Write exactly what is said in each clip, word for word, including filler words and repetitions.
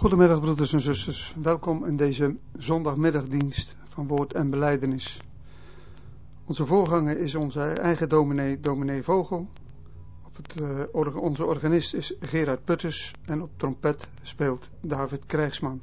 Goedemiddag broeders en zusters, welkom in deze zondagmiddagdienst van woord en belijdenis. Onze voorganger is onze eigen dominee, dominee Vogel. Op het, uh, orga, onze organist is Gerard Putters en op trompet speelt David Krijgsman.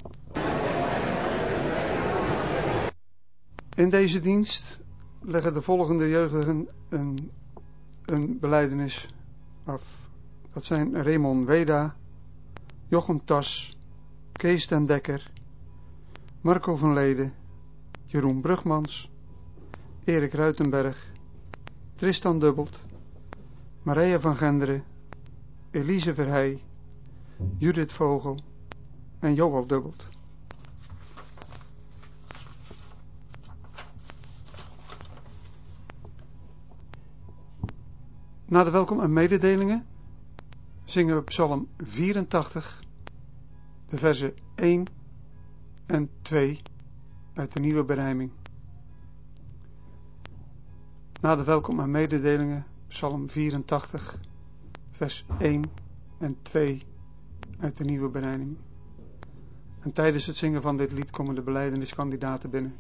In deze dienst leggen de volgende jeugdigen een, een belijdenis af. Dat zijn Raymond Weda, Jochem Tas, Kees den Dekker, Marco van Leden, Jeroen Brugmans, Erik Ruitenberg, Tristan Dubbelt, Maria van Genderen, Elise Verheij, Judith Vogel en Joël Dubbelt. Na de welkom en mededelingen zingen we Psalm vierentachtig, de versen één en twee uit de nieuwe berijming. Na de welkom en mededelingen Psalm vierentachtig, vers één en twee uit de nieuwe berijming. En tijdens het zingen van dit lied komen de belijdeniskandidaten binnen.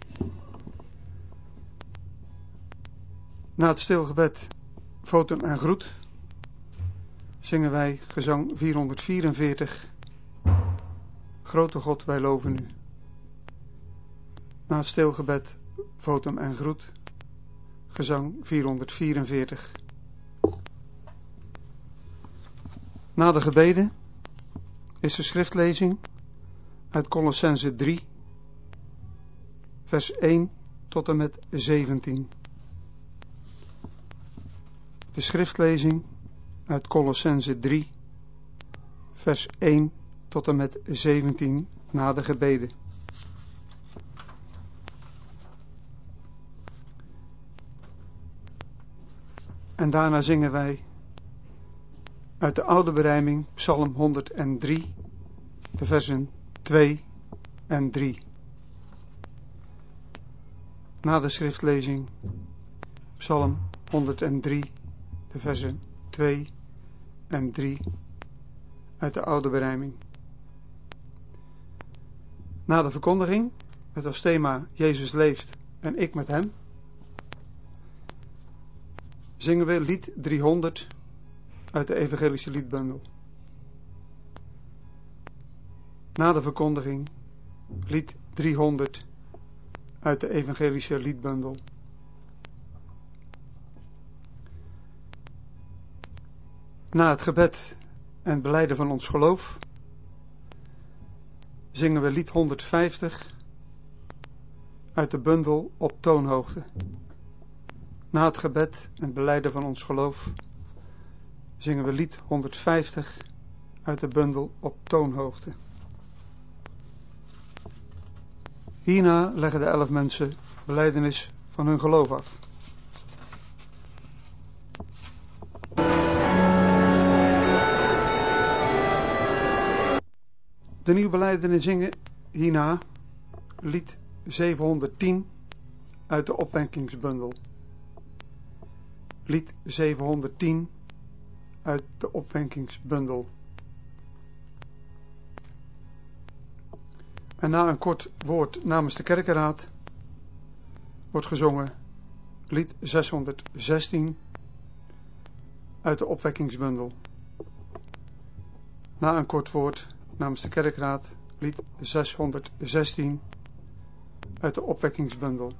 Na het stilgebed Votum en groet zingen wij gezang vierhonderdvierenveertig. Grote God, wij loven u. Na het stilgebed Votum en groet gezang vierhonderdvierenveertig. Na de gebeden is de schriftlezing uit Kolossenzen drie, vers één tot en met zeventien. De schriftlezing uit Kolossenzen drie, vers één tot en met zeventien na de gebeden. En daarna zingen wij uit de oude berijming Psalm honderddrie, de versen twee en drie. Na de schriftlezing Psalm honderddrie, de versen twee en drie uit de oude berijming. Na de verkondiging, met als thema Jezus leeft en ik met hem, zingen we lied driehonderd uit de evangelische liedbundel. Na de verkondiging lied driehonderd uit de evangelische liedbundel. Na het gebed en het belijden van ons geloof zingen we lied honderdvijftig uit de bundel Op toonhoogte. Na het gebed en het belijden van ons geloof zingen we lied honderdvijftig uit de bundel Op toonhoogte. Hierna leggen de elf mensen belijdenis van hun geloof af. De nieuwe belijdenis zingen hierna lied zevenhonderdtien uit de opwekkingsbundel. Lied zevenhonderdtien uit de opwekkingsbundel. En na een kort woord namens de kerkenraad wordt gezongen lied zeshonderdzestien uit de opwekkingsbundel. Na een kort woord namens de kerkraad lied zeshonderdzestien uit de opwekkingsbundel.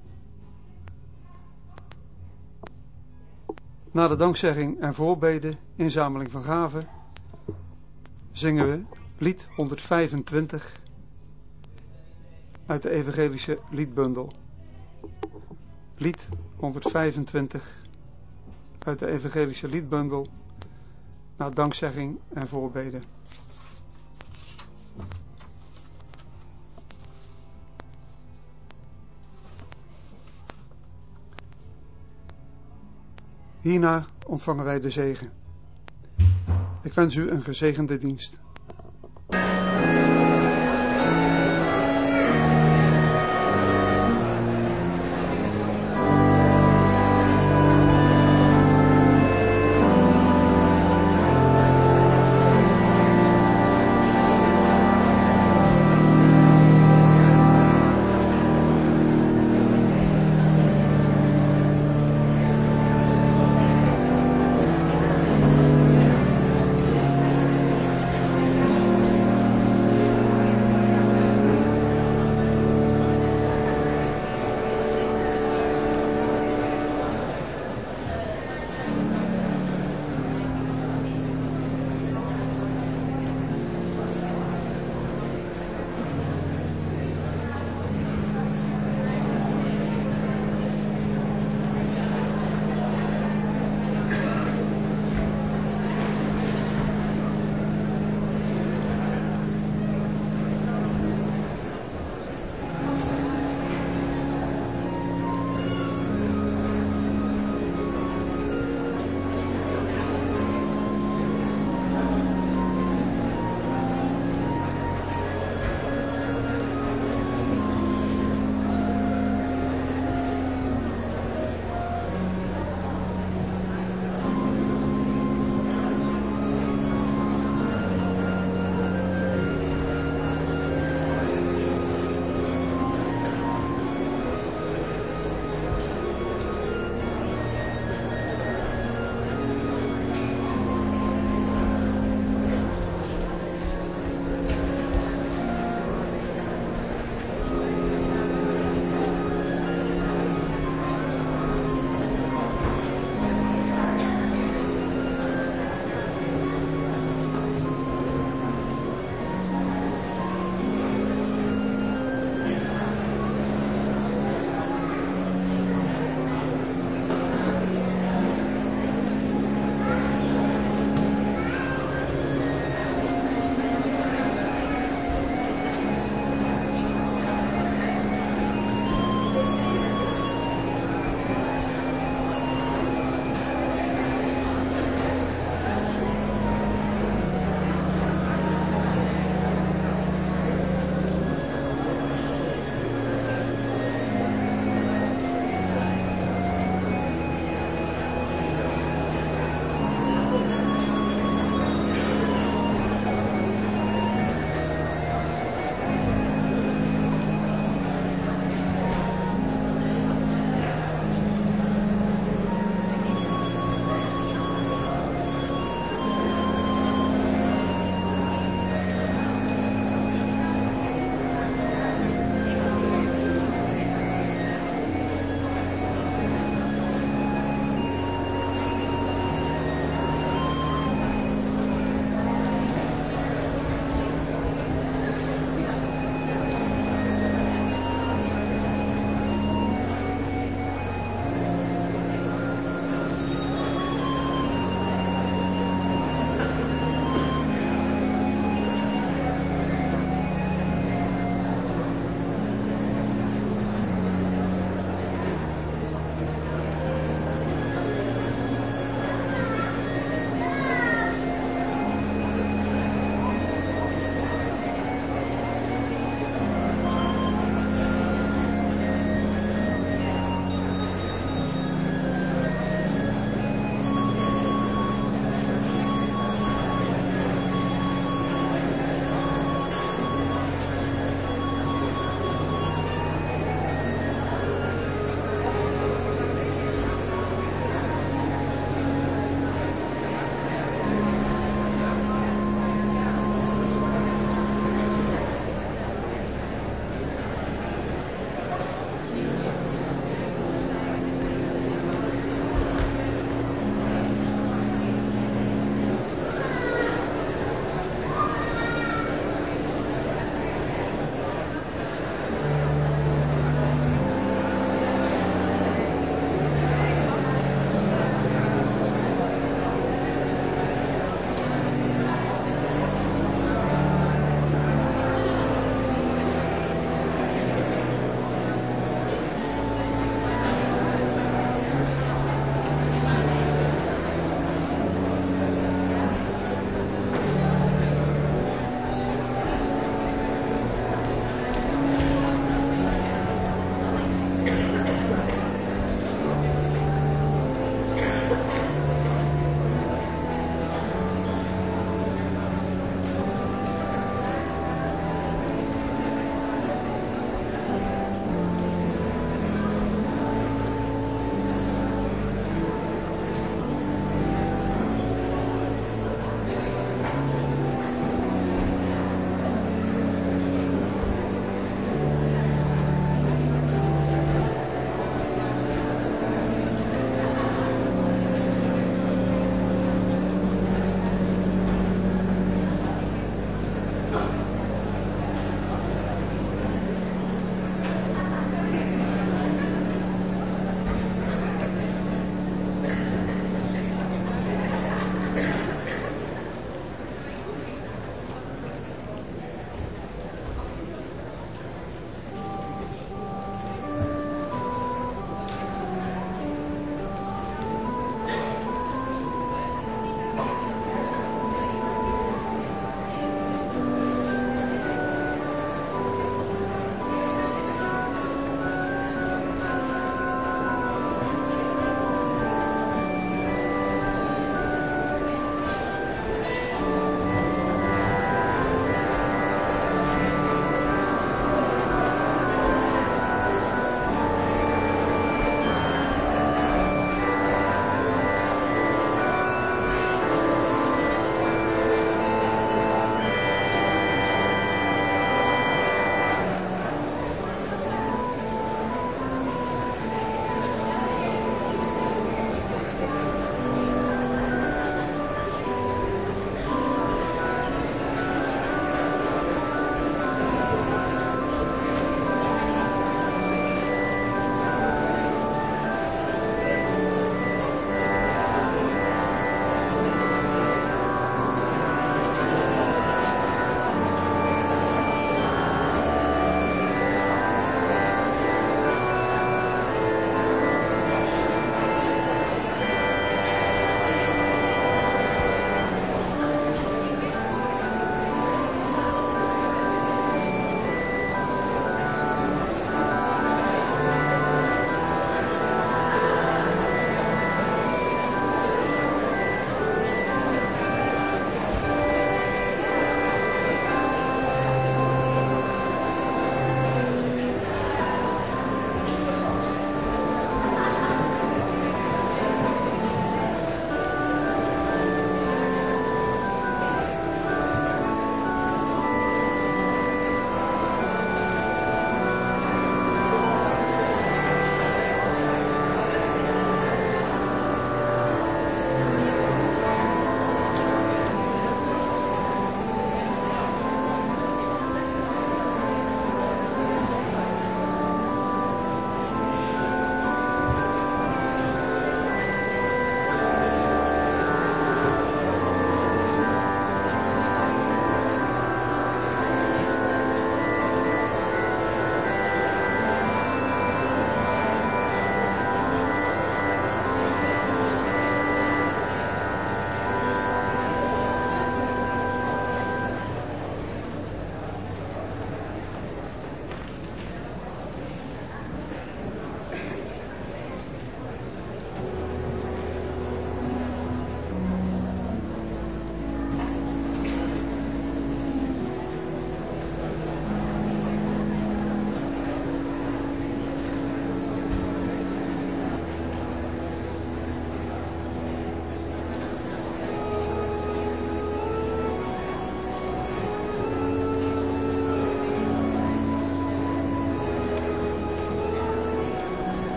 Na de dankzegging en voorbeden, inzameling van gaven, zingen we lied honderdvijfentwintig uit de evangelische liedbundel. Lied honderdvijfentwintig uit de evangelische liedbundel, na dankzegging en voorbeden. Hierna ontvangen wij de zegen. Ik wens u een gezegende dienst.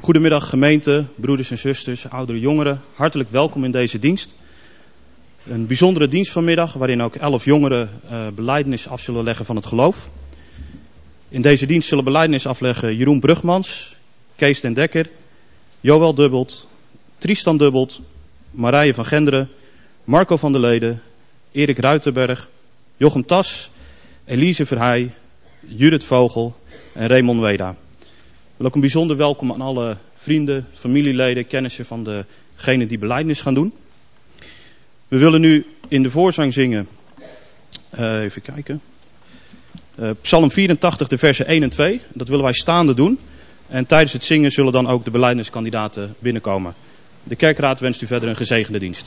Goedemiddag gemeente, broeders en zusters, oudere jongeren. Hartelijk welkom in deze dienst. Een bijzondere dienst vanmiddag waarin ook elf jongeren uh, belijdenis af zullen leggen van het geloof. In deze dienst zullen belijdenis afleggen Jeroen Brugmans, Kees den Dekker, Joël Dubbelt, Tristan Dubbelt, Marije van Genderen, Marco van der Leden, Erik Ruitenberg, Jochem Tas, Elise Verheij, Judith Vogel en Raymond Weda. Ik wil ook een bijzonder welkom aan alle vrienden, familieleden, kennissen van degenen die belijdenis gaan doen. We willen nu in de voorzang zingen, uh, even kijken, uh, Psalm vierentachtig, de versen één en twee. Dat willen wij staande doen. En tijdens het zingen zullen dan ook de belijdeniskandidaten binnenkomen. De kerkraad wenst u verder een gezegende dienst.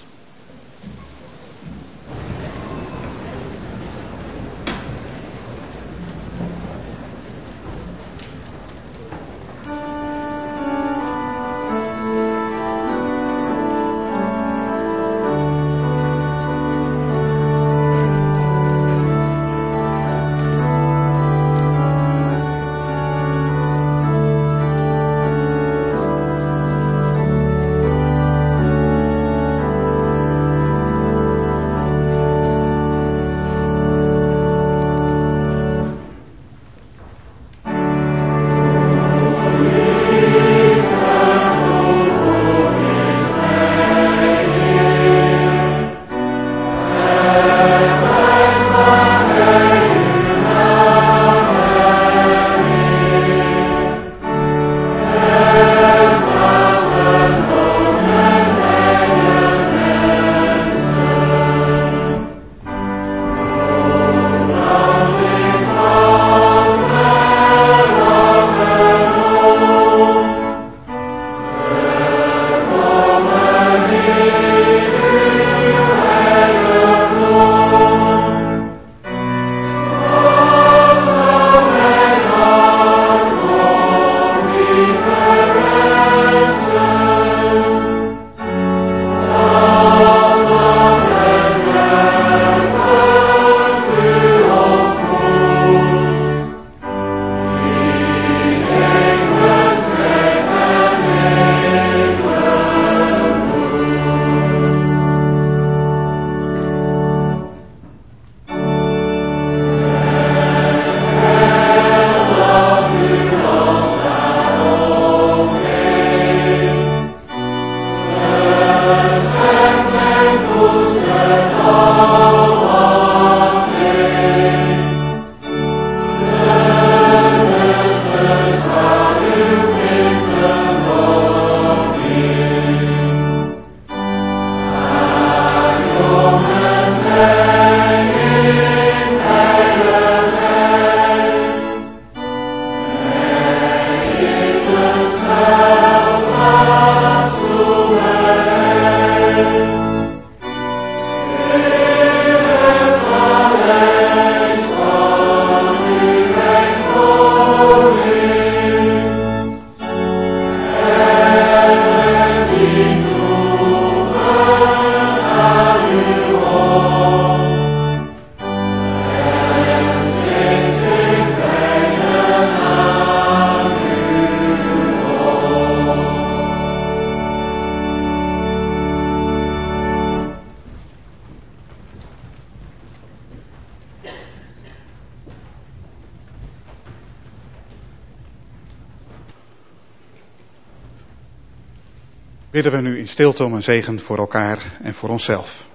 Bidden we nu in stilte om een zegen voor elkaar en voor onszelf.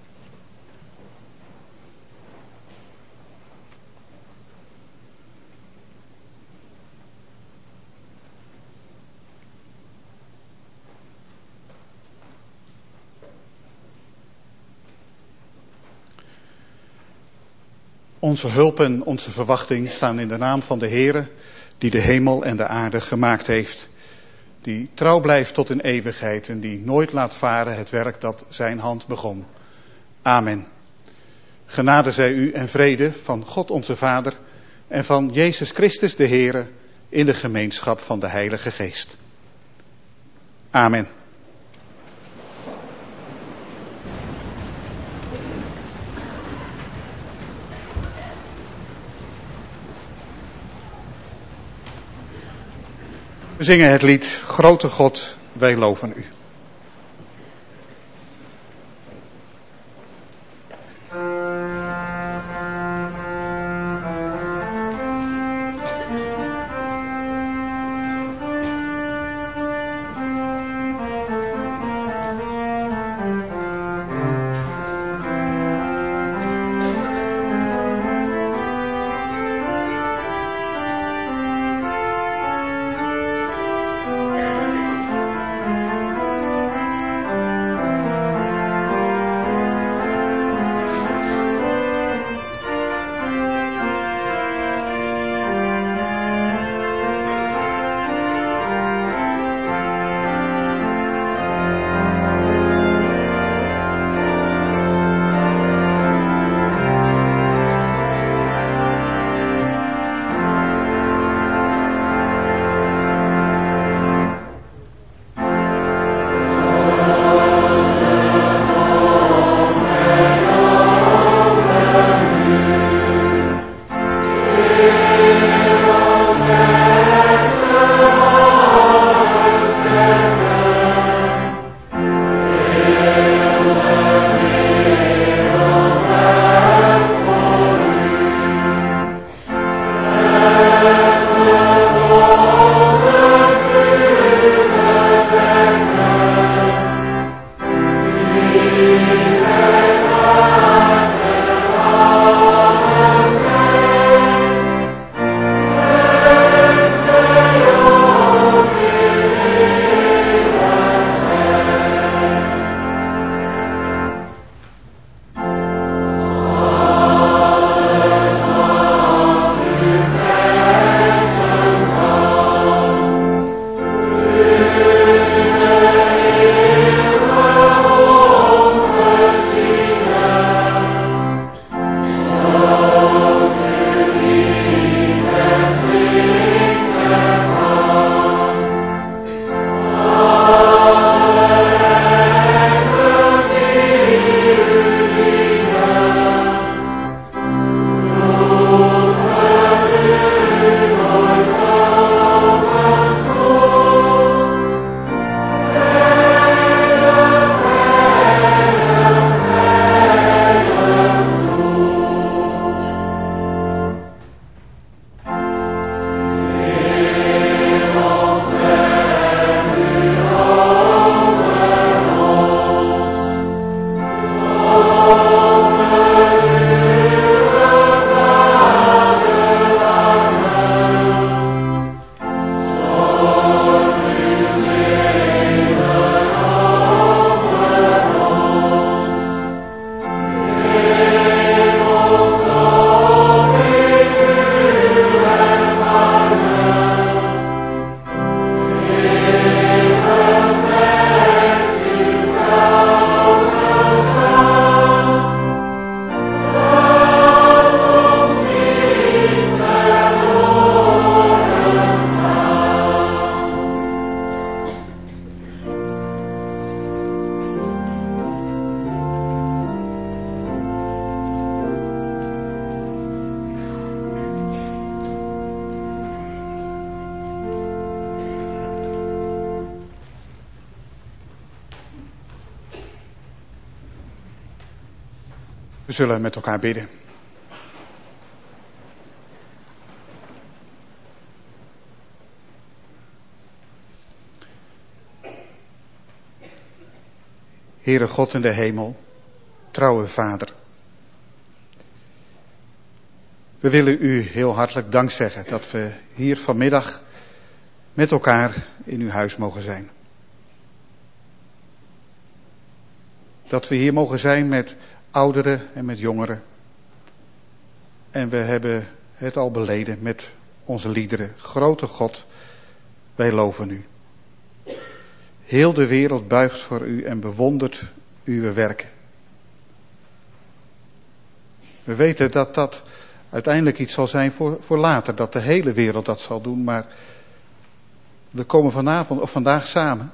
Onze hulp en onze verwachting staan in de naam van de Heere, die de hemel en de aarde gemaakt heeft. Die trouw blijft tot in eeuwigheid en die nooit laat varen het werk dat zijn hand begon. Amen. Genade zij u en vrede van God onze Vader en van Jezus Christus de Heere in de gemeenschap van de Heilige Geest. Amen. We zingen het lied Grote God, wij loven u. We zullen met elkaar bidden. Heere God in de hemel, trouwe Vader. We willen u heel hartelijk dank zeggen dat we hier vanmiddag met elkaar in uw huis mogen zijn. Dat we hier mogen zijn met ouderen en met jongeren. En we hebben het al beleden met onze liederen. Grote God, wij loven u. Heel de wereld buigt voor u en bewondert uw werken. We weten dat dat uiteindelijk iets zal zijn voor, voor later, dat de hele wereld dat zal doen, maar we komen vanavond of vandaag samen.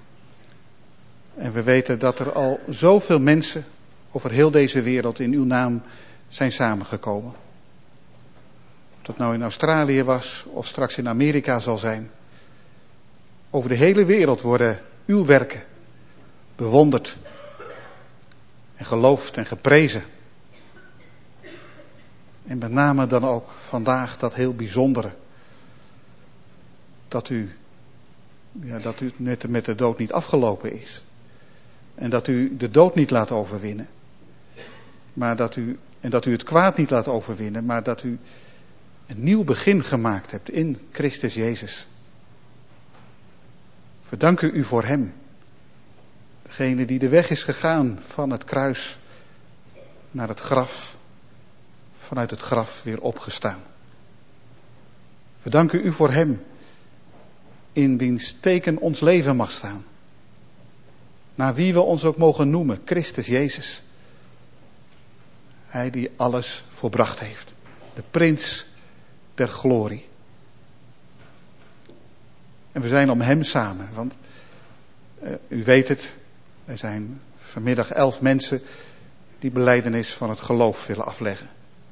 En we weten dat er al zoveel mensen over heel deze wereld in uw naam zijn samengekomen. Of dat nou in Australië was of straks in Amerika zal zijn. Over de hele wereld worden uw werken bewonderd en geloofd en geprezen. En met name dan ook vandaag dat heel bijzondere. Dat u, ja, dat u net met de dood niet afgelopen is. En dat u de dood niet laat overwinnen. Maar dat u, en dat u het kwaad niet laat overwinnen. Maar dat u een nieuw begin gemaakt hebt in Christus Jezus. We danken u voor hem. Degene die de weg is gegaan van het kruis naar het graf. Vanuit het graf weer opgestaan. We danken u voor hem. In wiens teken ons leven mag staan. Naar wie we ons ook mogen noemen. Christus Jezus. Hij die alles volbracht heeft. De prins der glorie. En we zijn om hem samen. Want uh, u weet het. Er zijn vanmiddag elf mensen die belijdenis van het geloof willen afleggen.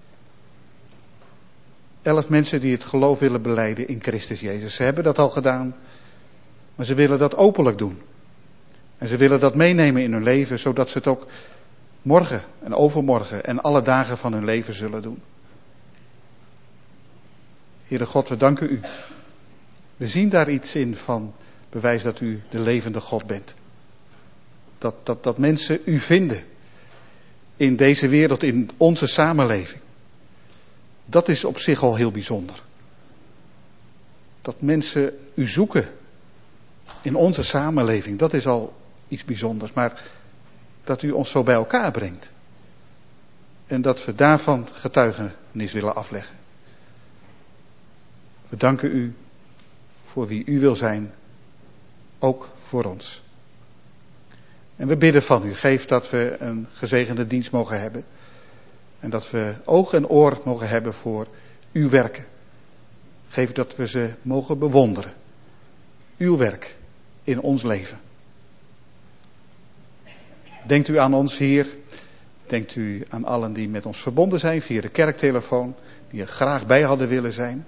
Elf mensen die het geloof willen belijden in Christus Jezus. Ze hebben dat al gedaan. Maar ze willen dat openlijk doen. En ze willen dat meenemen in hun leven. Zodat ze het ook morgen en overmorgen en alle dagen van hun leven zullen doen. Heere God, we danken u. We zien daar iets in van bewijs dat u de levende God bent. Dat, dat, dat mensen u vinden. In deze wereld, in onze samenleving. Dat is op zich al heel bijzonder. Dat mensen u zoeken in onze samenleving, dat is al iets bijzonders. Maar dat u ons zo bij elkaar brengt. En dat we daarvan getuigenis willen afleggen. We danken u voor wie u wil zijn, ook voor ons. En we bidden van u, geef dat we een gezegende dienst mogen hebben. En dat we oog en oor mogen hebben voor uw werken. Geef dat we ze mogen bewonderen. Uw werk in ons leven. Denkt u aan ons hier. Denkt u aan allen die met ons verbonden zijn via de kerktelefoon. Die er graag bij hadden willen zijn.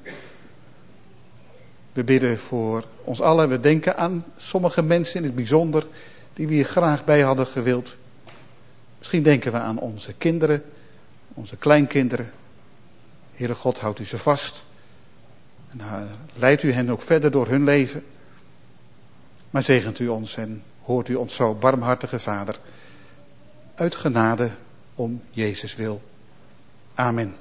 We bidden voor ons allen. We denken aan sommige mensen in het bijzonder die we hier graag bij hadden gewild. Misschien denken we aan onze kinderen. Onze kleinkinderen. Heere God, houdt u ze vast. En uh, leidt u hen ook verder door hun leven. Maar zegent u ons en hoort u ons zo, barmhartige Vader. Uit genade om Jezus wil. Amen.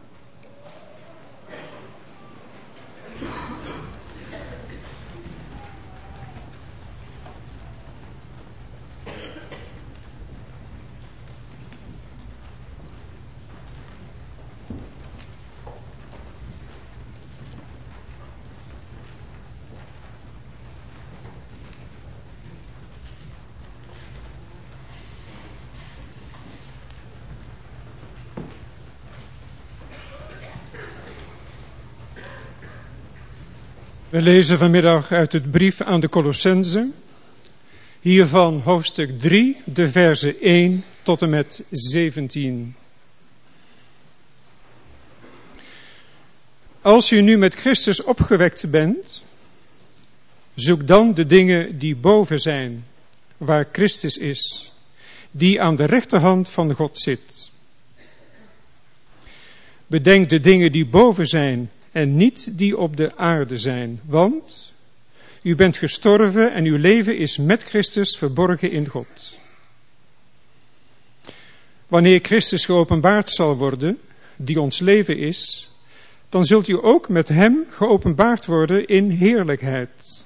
We lezen vanmiddag uit het brief aan de Colossenzen, hiervan hoofdstuk drie, de verzen één tot en met zeventien. Als u nu met Christus opgewekt bent, zoek dan de dingen die boven zijn, waar Christus is, die aan de rechterhand van God zit. Bedenk de dingen die boven zijn, en niet die op de aarde zijn, want u bent gestorven en uw leven is met Christus verborgen in God. Wanneer Christus geopenbaard zal worden, die ons leven is, dan zult u ook met hem geopenbaard worden in heerlijkheid.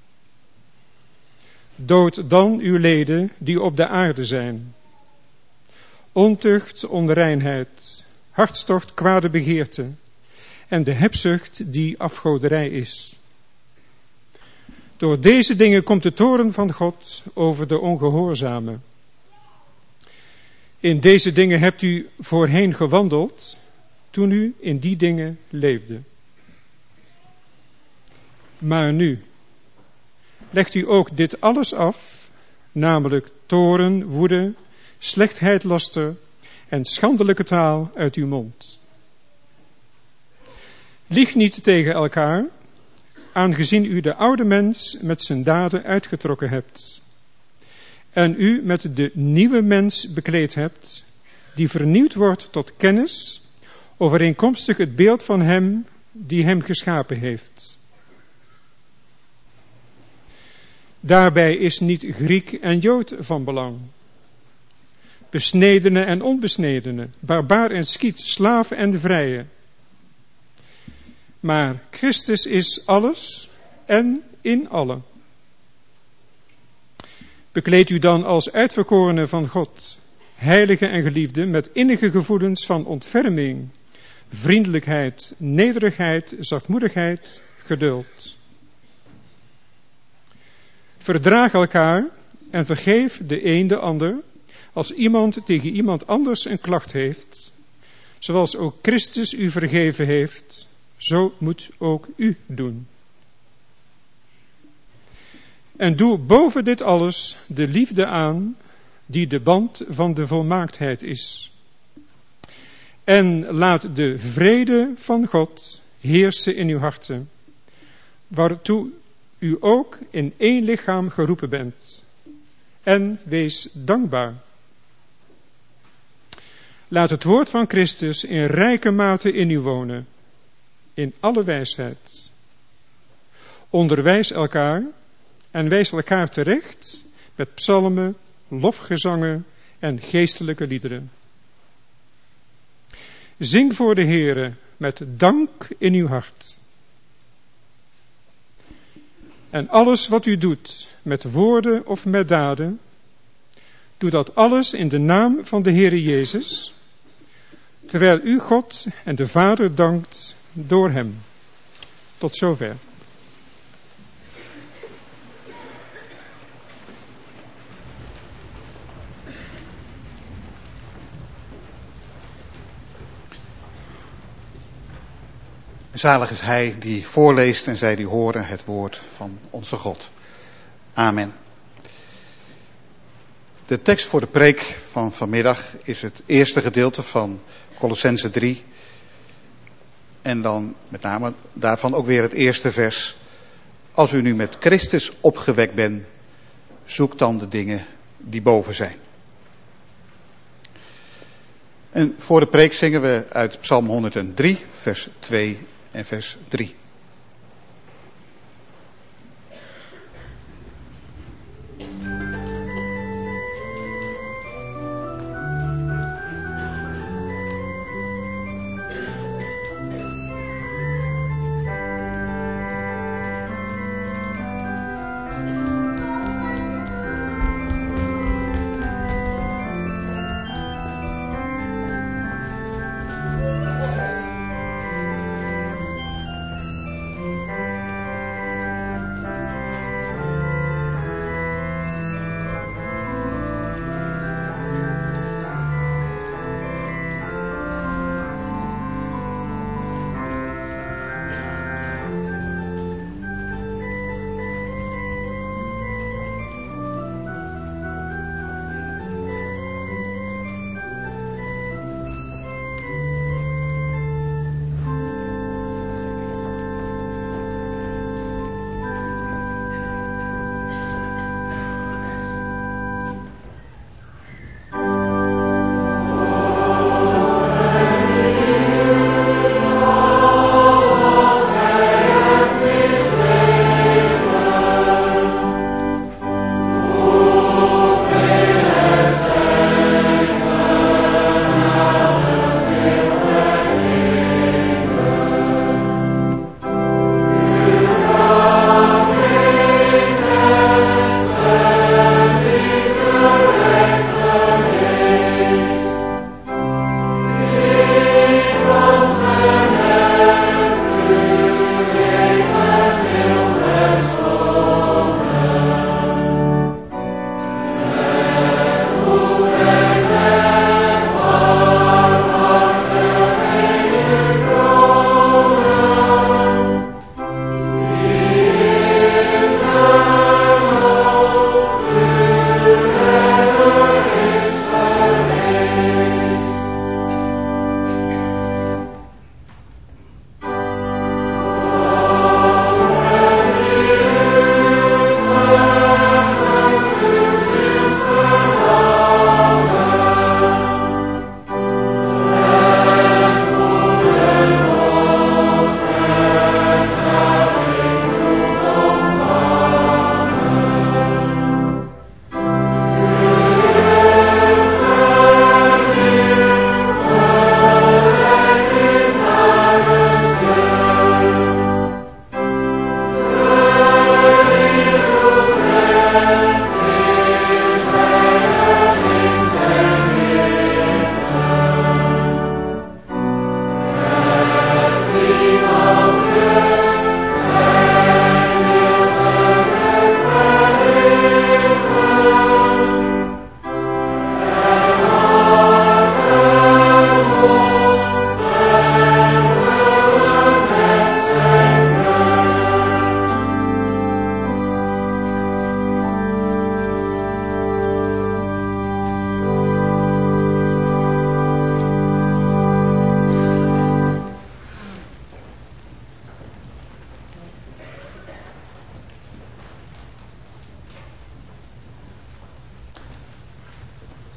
Dood dan uw leden die op de aarde zijn. Ontucht, onreinheid, hartstocht, kwade begeerte. En de hebzucht die afgoderij is. Door deze dingen komt de toorn van God over de ongehoorzamen. In deze dingen hebt u voorheen gewandeld, toen u in die dingen leefde. Maar nu, legt u ook dit alles af, namelijk toorn, woede, slechtheid, laster en schandelijke taal uit uw mond. Lieg niet tegen elkaar, aangezien u de oude mens met zijn daden uitgetrokken hebt en u met de nieuwe mens bekleed hebt, die vernieuwd wordt tot kennis, overeenkomstig het beeld van hem die hem geschapen heeft. Daarbij is niet Griek en Jood van belang, besnedene en onbesnedene, barbaar en Schiet, slaaf en vrije. Maar Christus is alles en in allen. Bekleed u dan als uitverkorene van God, heilige en geliefde, met innige gevoelens van ontferming, vriendelijkheid, nederigheid, zachtmoedigheid, geduld. Verdraag elkaar en vergeef de een de ander, als iemand tegen iemand anders een klacht heeft, zoals ook Christus u vergeven heeft, zo moet ook u doen. En doe boven dit alles de liefde aan, die de band van de volmaaktheid is. En laat de vrede van God heersen in uw harten, waartoe u ook in één lichaam geroepen bent. En wees dankbaar. Laat het woord van Christus in rijke mate in u wonen, in alle wijsheid. Onderwijs elkaar en wijs elkaar terecht met psalmen, lofgezangen en geestelijke liederen. Zing voor de Heere met dank in uw hart. En alles wat u doet, met woorden of met daden, doe dat alles in de naam van de Heere Jezus, terwijl u God en de Vader dankt door hem. Tot zover. Zalig is hij die voorleest en zij die horen het woord van onze God. Amen. De tekst voor de preek van vanmiddag is het eerste gedeelte van Kolossenzen drie. En dan met name daarvan ook weer het eerste vers. Als u nu met Christus opgewekt bent, zoek dan de dingen die boven zijn. En voor de preek zingen we uit Psalm honderddrie, vers twee en vers drie.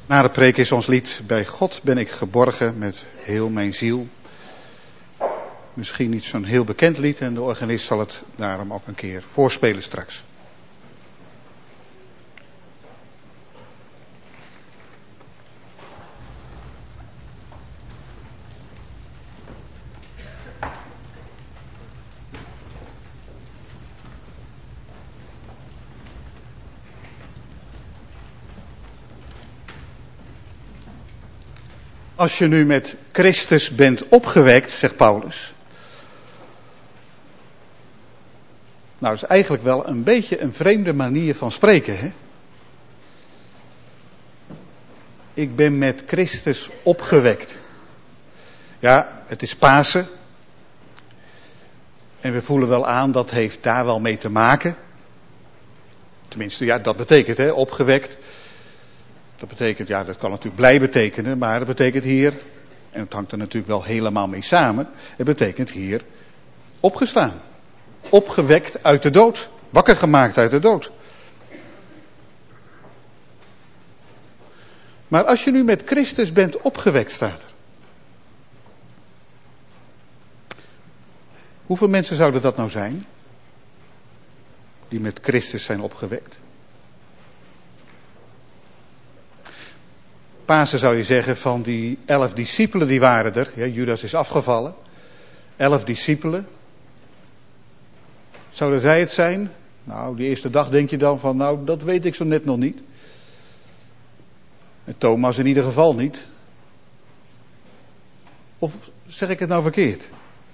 Na de preek is ons lied Bij God ben ik geborgen met heel mijn ziel. Misschien niet zo'n heel bekend lied en de organist zal het daarom ook een keer voorspelen straks. Als je nu met Christus bent opgewekt, zegt Paulus. Nou, dat is eigenlijk wel een beetje een vreemde manier van spreken, hè? Ik ben met Christus opgewekt. Ja, het is Pasen. En we voelen wel aan, dat heeft daar wel mee te maken. Tenminste, ja, dat betekent, hè, opgewekt. Dat betekent, ja, dat kan natuurlijk blij betekenen, maar dat betekent hier, en het hangt er natuurlijk wel helemaal mee samen, het betekent hier opgestaan. Opgewekt uit de dood. Wakker gemaakt uit de dood. Maar als je nu met Christus bent opgewekt, staat er. Hoeveel mensen zouden dat nou zijn? Die met Christus zijn opgewekt? Pasen zou je zeggen van die elf discipelen die waren er. Ja, Judas is afgevallen. Elf discipelen. Zouden zij het zijn? Nou, die eerste dag denk je dan van, nou, dat weet ik zo net nog niet. En Thomas in ieder geval niet. Of zeg ik het nou verkeerd?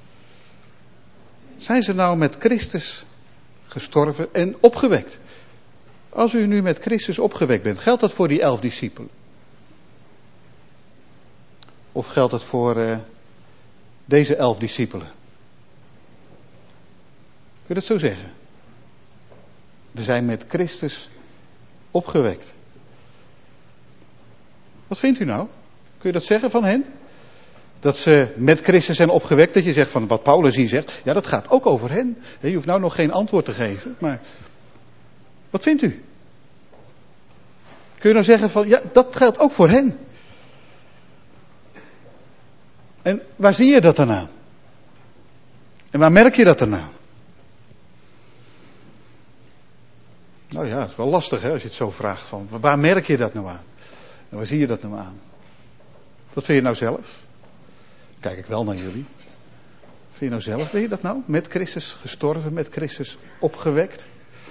Zijn ze nou met Christus gestorven en opgewekt? Als u nu met Christus opgewekt bent, geldt dat voor die elf discipelen? Of geldt het voor uh, deze elf discipelen? Kun je dat zo zeggen? We zijn met Christus opgewekt. Wat vindt u nou? Kun je dat zeggen van hen? Dat ze met Christus zijn opgewekt, dat je zegt van wat Paulus hier zegt. Ja, dat gaat ook over hen. Je hoeft nou nog geen antwoord te geven, maar wat vindt u? Kun je nou zeggen van ja, dat geldt ook voor hen? En waar zie je dat dan aan? En waar merk je dat dan aan? Nou ja, het is wel lastig hè, als je het zo vraagt van, waar merk je dat nou aan? En waar zie je dat nou aan? Wat vind je nou zelf? Kijk ik wel naar jullie. Vind je nou zelf, weet je dat nou? Met Christus gestorven, met Christus opgewekt?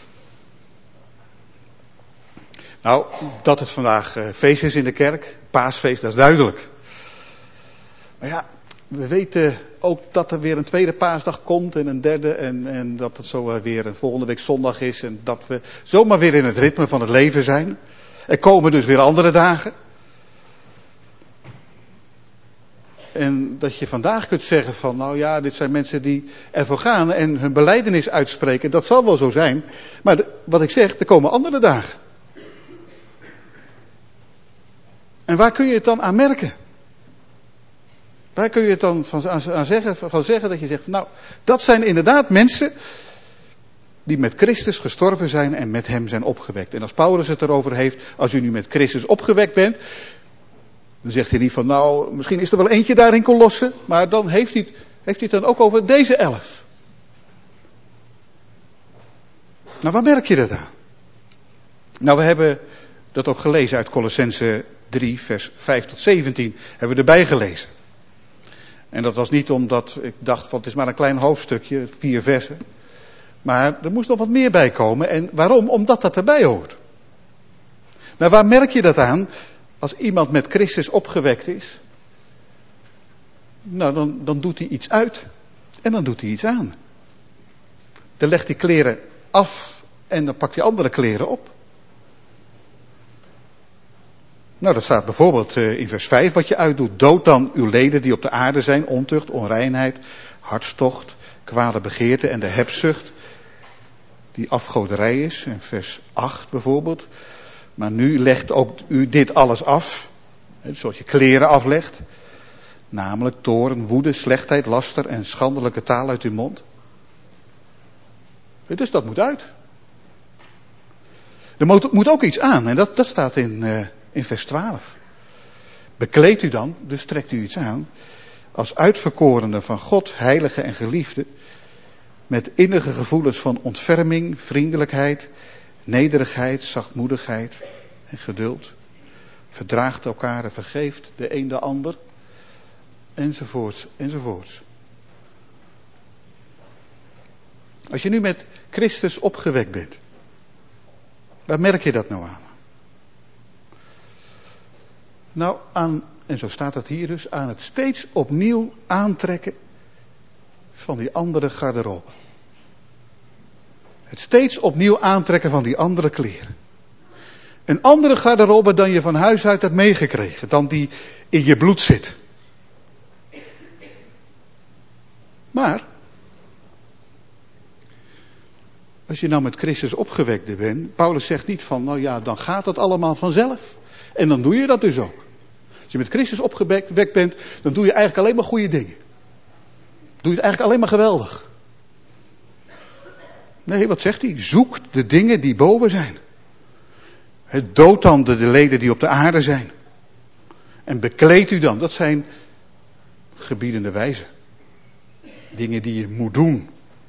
Nou, dat het vandaag uh, feest is in de kerk, paasfeest, dat is duidelijk. Maar ja, we weten ook dat er weer een tweede paasdag komt en een derde en, en dat het zo weer een volgende week zondag is en dat we zomaar weer in het ritme van het leven zijn. Er komen dus weer andere dagen. En dat je vandaag kunt zeggen van nou ja, dit zijn mensen die ervoor gaan en hun belijdenis uitspreken, dat zal wel zo zijn. Maar de, wat ik zeg, er komen andere dagen. En waar kun je het dan aan merken? Waar kun je het dan van, aan zeggen, van zeggen dat je zegt, nou, dat zijn inderdaad mensen die met Christus gestorven zijn en met hem zijn opgewekt. En als Paulus het erover heeft, als u nu met Christus opgewekt bent, dan zegt hij niet van, nou, misschien is er wel eentje daar in Kolossen, maar dan heeft hij, heeft hij het dan ook over deze elf. Nou, waar merk je dat aan? Nou, we hebben dat ook gelezen uit Kolossenzen drie, vers vijf tot zeventien, hebben we erbij gelezen. En dat was niet omdat ik dacht van het is maar een klein hoofdstukje, vier versen. Maar er moest nog wat meer bij komen. En waarom? Omdat dat erbij hoort. Nou, waar merk je dat aan? Als iemand met Christus opgewekt is. Nou, dan, dan doet hij iets uit. En dan doet hij iets aan. Dan legt hij kleren af en dan pakt hij andere kleren op. Nou, dat staat bijvoorbeeld in vers vijf wat je uitdoet. Dood dan uw leden die op de aarde zijn, ontucht, onreinheid, hartstocht, kwade begeerte en de hebzucht, die afgoderij is. In vers acht bijvoorbeeld. Maar nu legt ook u dit alles af, zoals je kleren aflegt. Namelijk toorn, woede, slechtheid, laster en schandelijke taal uit uw mond. Dus dat moet uit. Er moet, moet ook iets aan en dat, dat staat in... Uh, in vers twaalf. Bekleed u dan, dus trekt u iets aan, als uitverkorene van God, heilige en geliefde, met innige gevoelens van ontferming, vriendelijkheid, nederigheid, zachtmoedigheid en geduld. Verdraagt elkaar en vergeeft de een de ander, enzovoorts, enzovoorts. Als je nu met Christus opgewekt bent, waar merk je dat nou aan? Nou, aan, en zo staat het hier dus, aan het steeds opnieuw aantrekken van die andere garderobe. Het steeds opnieuw aantrekken van die andere kleren. Een andere garderobe dan je van huis uit hebt meegekregen, dan die in je bloed zit. Maar, als je nou met Christus opgewekt bent, Paulus zegt niet van, nou ja, dan gaat het allemaal vanzelf. En dan doe je dat dus ook. Als je met Christus opgewekt bent, dan doe je eigenlijk alleen maar goede dingen. Doe je het eigenlijk alleen maar geweldig. Nee, wat zegt hij? Zoek de dingen die boven zijn. Het dood dan de leden die op de aarde zijn. En bekleed u dan. Dat zijn gebiedende wijzen. Dingen die je moet doen.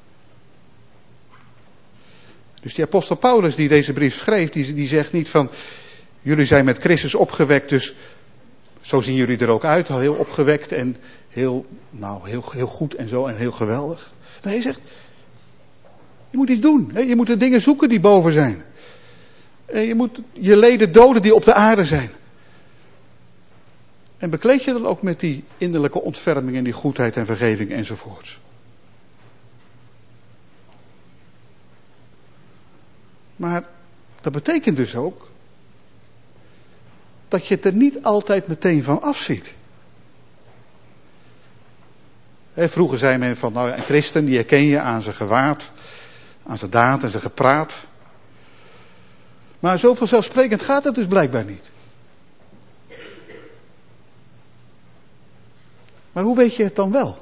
Dus die apostel Paulus die deze brief schreef, die, die zegt niet van, jullie zijn met Christus opgewekt, dus zo zien jullie er ook uit, al heel opgewekt en heel, nou, heel, heel goed en zo en heel geweldig. Nee, hij zegt, je moet iets doen. Hè? Je moet de dingen zoeken die boven zijn. En je moet je leden doden die op de aarde zijn. En bekleed je dan ook met die innerlijke ontferming en die goedheid en vergeving enzovoorts. Maar dat betekent dus ook dat je het er niet altijd meteen van afziet. He, vroeger zei men van, nou ja, een christen die herken je aan zijn gewaad, aan zijn daad en zijn gepraat. Maar zo vanzelfsprekend gaat het dus blijkbaar niet. Maar hoe weet je het dan wel?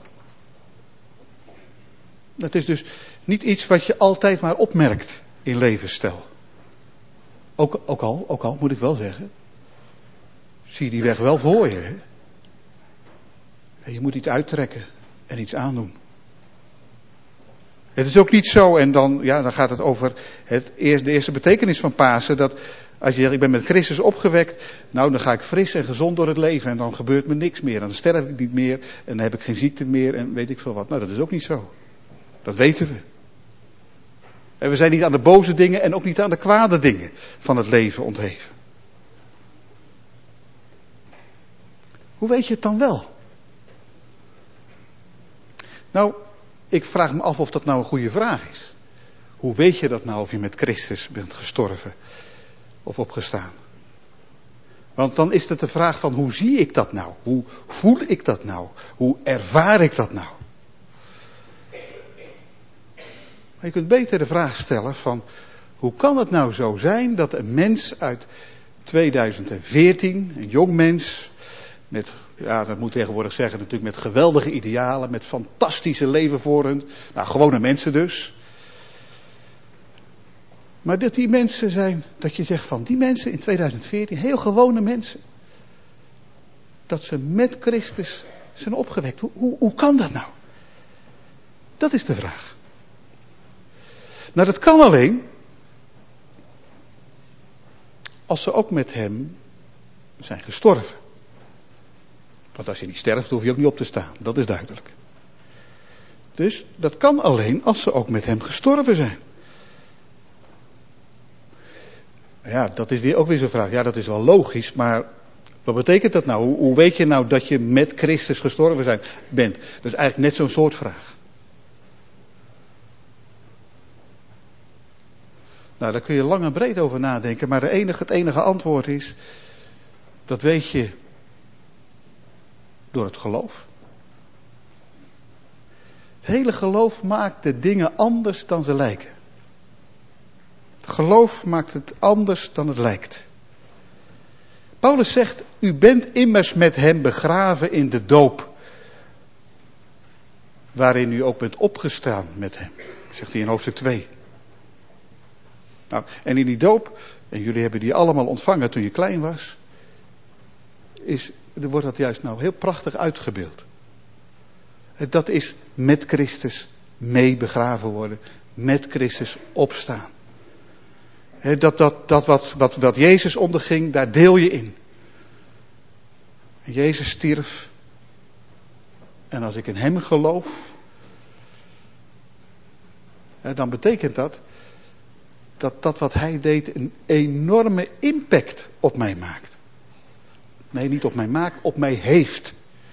Dat is dus niet iets wat je altijd maar opmerkt in levensstijl. Ook, ook, al, ook al moet ik wel zeggen, zie je die weg wel voor je. Hè? En je moet iets uittrekken en iets aandoen. Het is ook niet zo, en dan, ja, dan gaat het over het eerste, de eerste betekenis van Pasen, dat als je zegt, ik ben met Christus opgewekt, nou dan ga ik fris en gezond door het leven en dan gebeurt me niks meer. Dan sterf ik niet meer en dan heb ik geen ziekte meer en weet ik veel wat. Nou, dat is ook niet zo. Dat weten we. En we zijn niet aan de boze dingen en ook niet aan de kwade dingen van het leven ontheven. Hoe weet je het dan wel? Nou, ik vraag me af of dat nou een goede vraag is. Hoe weet je dat nou of je met Christus bent gestorven of opgestaan? Want dan is het de vraag van hoe zie ik dat nou? Hoe voel ik dat nou? Hoe ervaar ik dat nou? Maar je kunt beter de vraag stellen van hoe kan het nou zo zijn dat een mens uit tweeduizend veertien, een jong mens, met, ja dat moet tegenwoordig zeggen natuurlijk met geweldige idealen, met fantastische leven voor hun, nou gewone mensen dus. Maar dat die mensen zijn, dat je zegt van die mensen in tweeduizend veertien, heel gewone mensen, dat ze met Christus zijn opgewekt. Hoe, hoe, hoe kan dat nou? Dat is de vraag. Nou, dat kan alleen als ze ook met hem zijn gestorven. Want als je niet sterft, hoef je ook niet op te staan. Dat is duidelijk. Dus dat kan alleen als ze ook met hem gestorven zijn. Ja, dat is weer ook weer zo'n vraag. Ja, dat is wel logisch, maar wat betekent dat nou? Hoe, hoe weet je nou dat je met Christus gestorven zijn, bent? Dat is eigenlijk net zo'n soort vraag. Nou, daar kun je lang en breed over nadenken, maar de enige, het enige antwoord is, dat weet je door het geloof. Het hele geloof maakt de dingen anders dan ze lijken. Het geloof maakt het anders dan het lijkt. Paulus zegt, u bent immers met hem begraven in de doop, waarin u ook bent opgestaan met hem. Dat zegt hij in hoofdstuk twee. Nou, en in die doop, en jullie hebben die allemaal ontvangen toen je klein was, is, er wordt dat juist nou heel prachtig uitgebeeld. Dat is met Christus mee begraven worden. Met Christus opstaan. Dat, dat, dat wat, wat, wat Jezus onderging, daar deel je in. En Jezus stierf. En als ik in hem geloof, dan betekent dat dat dat wat hij deed een enorme impact op mij maakt. Nee, niet op mij maakt, op mij heeft.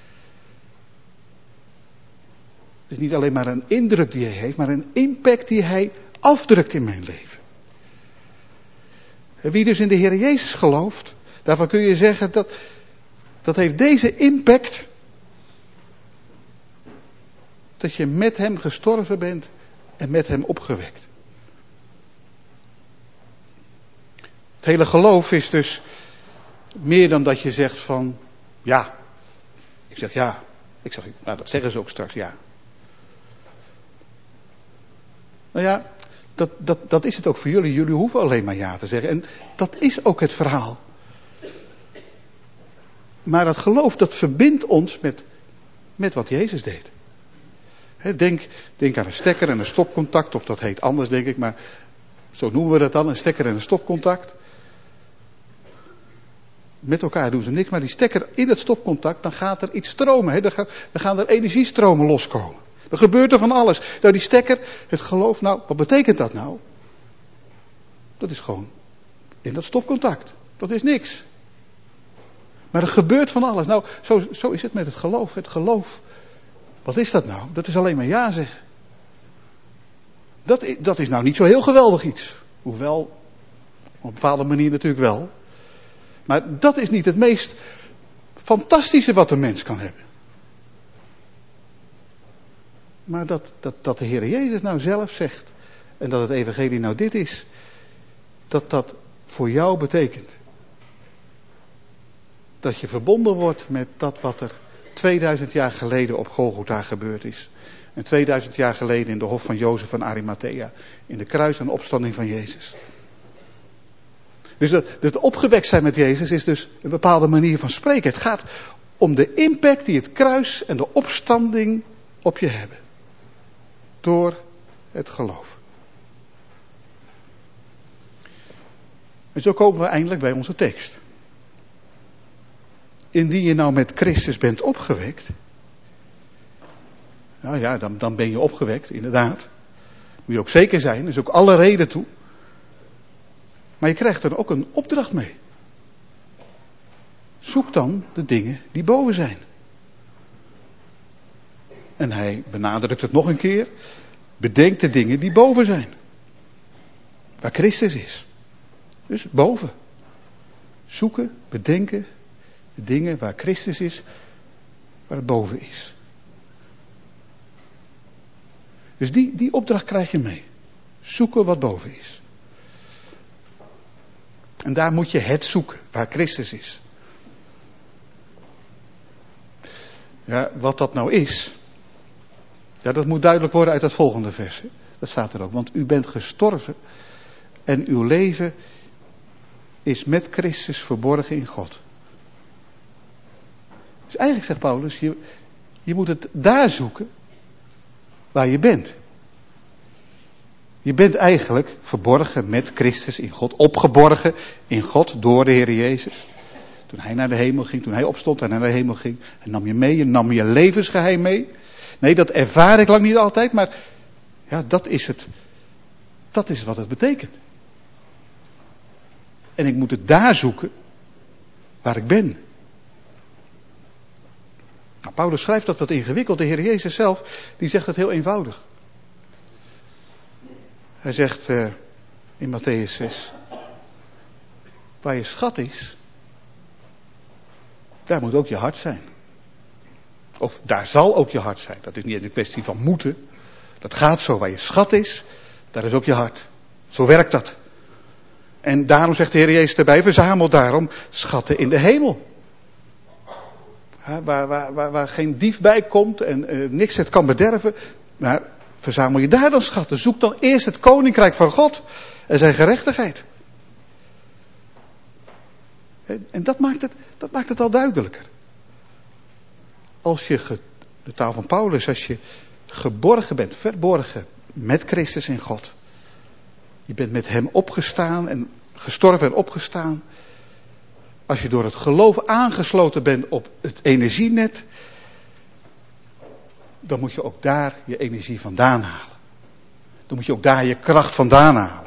Het is niet alleen maar een indruk die hij heeft, maar een impact die hij afdrukt in mijn leven. En wie dus in de Heer Jezus gelooft, daarvan kun je zeggen dat dat heeft deze impact, dat je met hem gestorven bent en met hem opgewekt. Het hele geloof is dus meer dan dat je zegt van, ja. Ik zeg ja. Ik zeg, nou dat zeggen ze ook straks, ja. Nou ja, dat, dat, dat is het ook voor jullie. Jullie hoeven alleen maar ja te zeggen. En dat is ook het verhaal. Maar dat geloof, dat verbindt ons met, met wat Jezus deed. He, denk, denk aan een stekker en een stopcontact, of dat heet anders denk ik, maar zo noemen we dat dan, een stekker en een stopcontact. Met elkaar doen ze niks, maar die stekker in het stopcontact, dan gaat er iets stromen. He, dan, gaan, dan gaan er energiestromen loskomen. Er gebeurt er van alles. Nou die stekker, het geloof, nou wat betekent dat nou? Dat is gewoon in dat stopcontact. Dat is niks. Maar er gebeurt van alles. Nou, zo, zo is het met het geloof. Het geloof, wat is dat nou? Dat is alleen maar ja zeggen. Dat, dat is nou niet zo heel geweldig iets. Hoewel, op een bepaalde manier natuurlijk wel. Maar dat is niet het meest fantastische wat een mens kan hebben. Maar dat, dat, dat de Heer Jezus nou zelf zegt, en dat het evangelie nou dit is, dat dat voor jou betekent. Dat je verbonden wordt met dat wat er tweeduizend jaar geleden op Golgotha gebeurd is. En tweeduizend jaar geleden in de hof van Jozef van Arimathea. In de kruis en opstanding van Jezus. Dus dat, dat opgewekt zijn met Jezus is dus een bepaalde manier van spreken. Het gaat om de impact die het kruis en de opstanding op je hebben. Door het geloof. En zo komen we eindelijk bij onze tekst. Indien je nou met Christus bent opgewekt. Nou ja, dan, dan ben je opgewekt, inderdaad. Moet je ook zeker zijn, er is ook alle reden toe. Maar je krijgt er ook een opdracht mee. Zoek dan de dingen die boven zijn. En hij benadrukt het nog een keer. Bedenk de dingen die boven zijn. Waar Christus is. Dus boven. Zoeken, bedenken de dingen waar Christus is, waar het boven is. Dus die, die opdracht krijg je mee. Zoeken wat boven is. En daar moet je het zoeken, waar Christus is. Ja, wat dat nou is, ja, dat moet duidelijk worden uit het volgende vers. Dat staat er ook. Want u bent gestorven en uw leven is met Christus verborgen in God. Dus eigenlijk zegt Paulus, je, je moet het daar zoeken waar je bent. Je bent eigenlijk verborgen met Christus in God, opgeborgen in God door de Heer Jezus. Toen hij naar de hemel ging, toen hij opstond en naar de hemel ging, hij nam je mee, je nam je levensgeheim mee. Nee, dat ervaar ik lang niet altijd, maar ja, dat is het. Dat is wat het betekent. En ik moet het daar zoeken waar ik ben. Nou, Paulus schrijft dat wat ingewikkeld. De Heer Jezus zelf, die zegt het heel eenvoudig. Hij zegt uh, in Matthäus zes. Waar je schat is, daar moet ook je hart zijn. Of daar zal ook je hart zijn. Dat is niet een kwestie van moeten. Dat gaat zo. Waar je schat is, daar is ook je hart. Zo werkt dat. En daarom zegt de Heer Jezus erbij, verzamel daarom schatten in de hemel. Ja, waar, waar, waar, waar geen dief bij komt en uh, niks het kan bederven. Maar verzamel je daar dan schatten. Zoek dan eerst het koninkrijk van God en zijn gerechtigheid. En dat maakt het, dat maakt het al duidelijker. Als je, ge, de taal van Paulus, als je geborgen bent, verborgen met Christus in God. Je bent met hem opgestaan en gestorven en opgestaan. Als je door het geloof aangesloten bent op het energienet, dan moet je ook daar je energie vandaan halen. Dan moet je ook daar je kracht vandaan halen.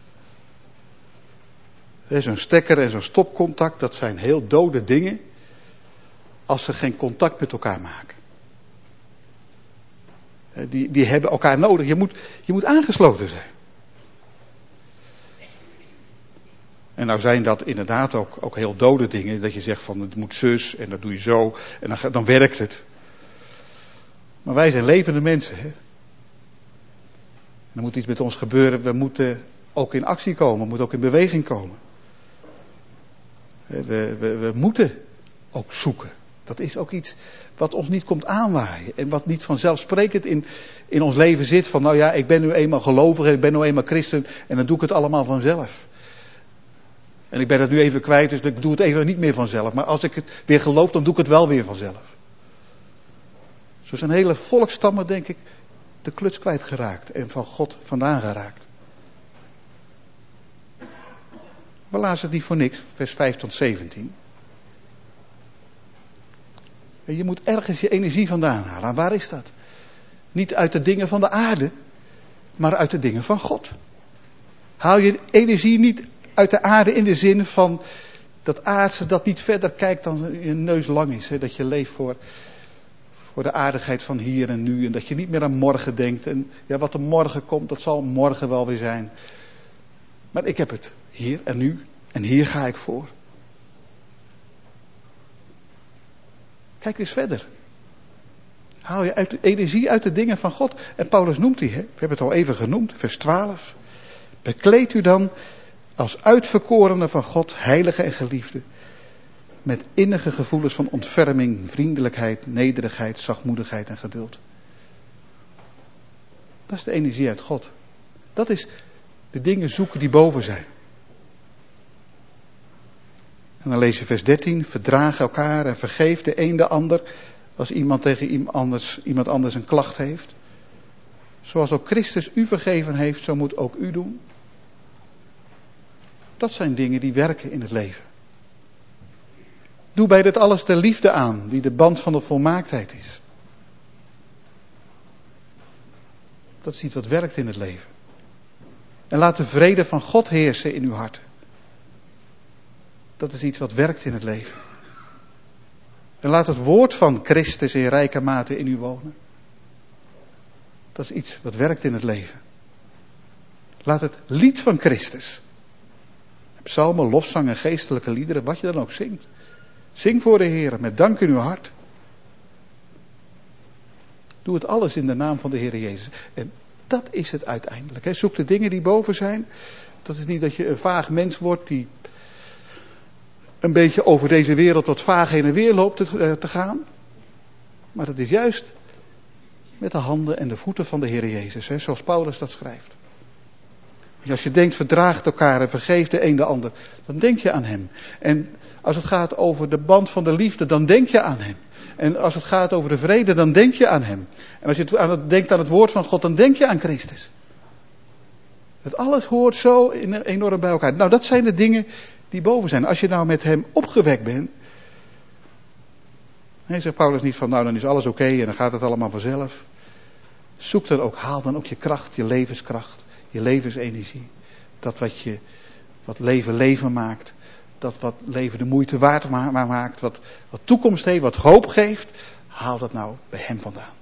Zo'n stekker en zo'n stopcontact, dat zijn heel dode dingen als ze geen contact met elkaar maken. Die, die hebben elkaar nodig. Je moet, je moet aangesloten zijn. En nou zijn dat inderdaad ook, ook heel dode dingen. Dat je zegt van het moet zus en dat doe je zo. En dan, dan werkt het. Maar wij zijn levende mensen. Hè? Er moet iets met ons gebeuren. We moeten ook in actie komen. We moeten ook in beweging komen. We, we, we moeten ook zoeken. Dat is ook iets wat ons niet komt aanwaaien. En wat niet vanzelfsprekend in, in ons leven zit. Van nou ja, ik ben nu eenmaal gelovig. Ik ben nu eenmaal christen. En dan doe ik het allemaal vanzelf. En ik ben het nu even kwijt. Dus ik doe het even niet meer vanzelf. Maar als ik het weer geloof, dan doe ik het wel weer vanzelf. Zo zijn hele volkstammen, denk ik, de kluts kwijtgeraakt. En van God vandaan geraakt. We lazen het niet voor niks. Vers vijf tot zeventien. En je moet ergens je energie vandaan halen. En waar is dat? Niet uit de dingen van de aarde. Maar uit de dingen van God. Haal je energie niet uit de aarde in de zin van dat aardse dat niet verder kijkt dan je neus lang is. Hè? Dat je leeft voor, voor de aardigheid van hier en nu. En dat je niet meer aan morgen denkt. En ja, wat er morgen komt, dat zal morgen wel weer zijn. Maar ik heb het hier en nu. En hier ga ik voor. Kijk eens verder. Haal je uit, energie uit de dingen van God. En Paulus noemt die, hè? We hebben het al even genoemd, vers twaalf. Bekleed u dan als uitverkorene van God, heilige en geliefde, met innige gevoelens van ontferming, vriendelijkheid, nederigheid, zachtmoedigheid en geduld. Dat is de energie uit God. Dat is de dingen zoeken die boven zijn. En dan lees je vers dertien. Verdraag elkaar en vergeef de een de ander als iemand tegen iemand anders, iemand anders een klacht heeft. Zoals ook Christus u vergeven heeft, zo moet ook u doen. Dat zijn dingen die werken in het leven. Doe bij dit alles de liefde aan, die de band van de volmaaktheid is. Dat is iets wat werkt in het leven. En laat de vrede van God heersen in uw hart. Dat is iets wat werkt in het leven. En laat het woord van Christus in rijke mate in u wonen. Dat is iets wat werkt in het leven. Laat het lied van Christus. Psalmen, lofzangen, geestelijke liederen, wat je dan ook zingt. Zing voor de Heer met dank in uw hart. Doe het alles in de naam van de Heer Jezus. En dat is het uiteindelijk. Hè. Zoek de dingen die boven zijn. Dat is niet dat je een vaag mens wordt die een beetje over deze wereld wat vaag heen en weer loopt te, te gaan. Maar dat is juist met de handen en de voeten van de Heer Jezus. Hè, zoals Paulus dat schrijft. Als je denkt, verdraagt elkaar en vergeeft de een de ander, dan denk je aan hem. En als het gaat over de band van de liefde, dan denk je aan hem. En als het gaat over de vrede, dan denk je aan hem. En als je aan het, denkt aan het woord van God, dan denk je aan Christus. Het alles hoort zo enorm bij elkaar. Nou, dat zijn de dingen die boven zijn. Als je nou met hem opgewekt bent, nee, zegt Paulus niet van, nou dan is alles oké okay en dan gaat het allemaal vanzelf. Zoek dan ook, haal dan ook je kracht, je levenskracht. Je levensenergie. Dat wat je, wat leven leven maakt. Dat wat leven de moeite waard maakt. Wat, wat toekomst heeft, wat hoop geeft. Haal dat nou bij hem vandaan.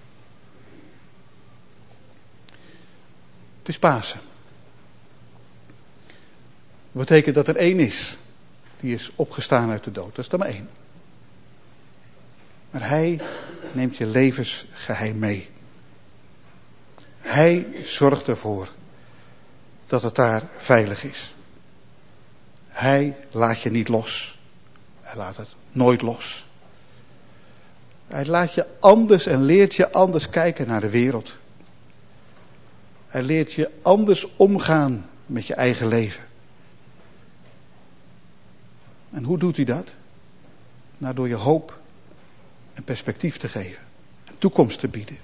Het is Pasen. Dat betekent dat er één is. Die is opgestaan uit de dood. Dat is er maar één. Maar hij neemt je levensgeheim mee. Hij zorgt ervoor dat het daar veilig is. Hij laat je niet los. Hij laat het nooit los. Hij laat je anders en leert je anders kijken naar de wereld. Hij leert je anders omgaan met je eigen leven. En hoe doet hij dat? Nou, door je hoop en perspectief te geven. En toekomst te bieden.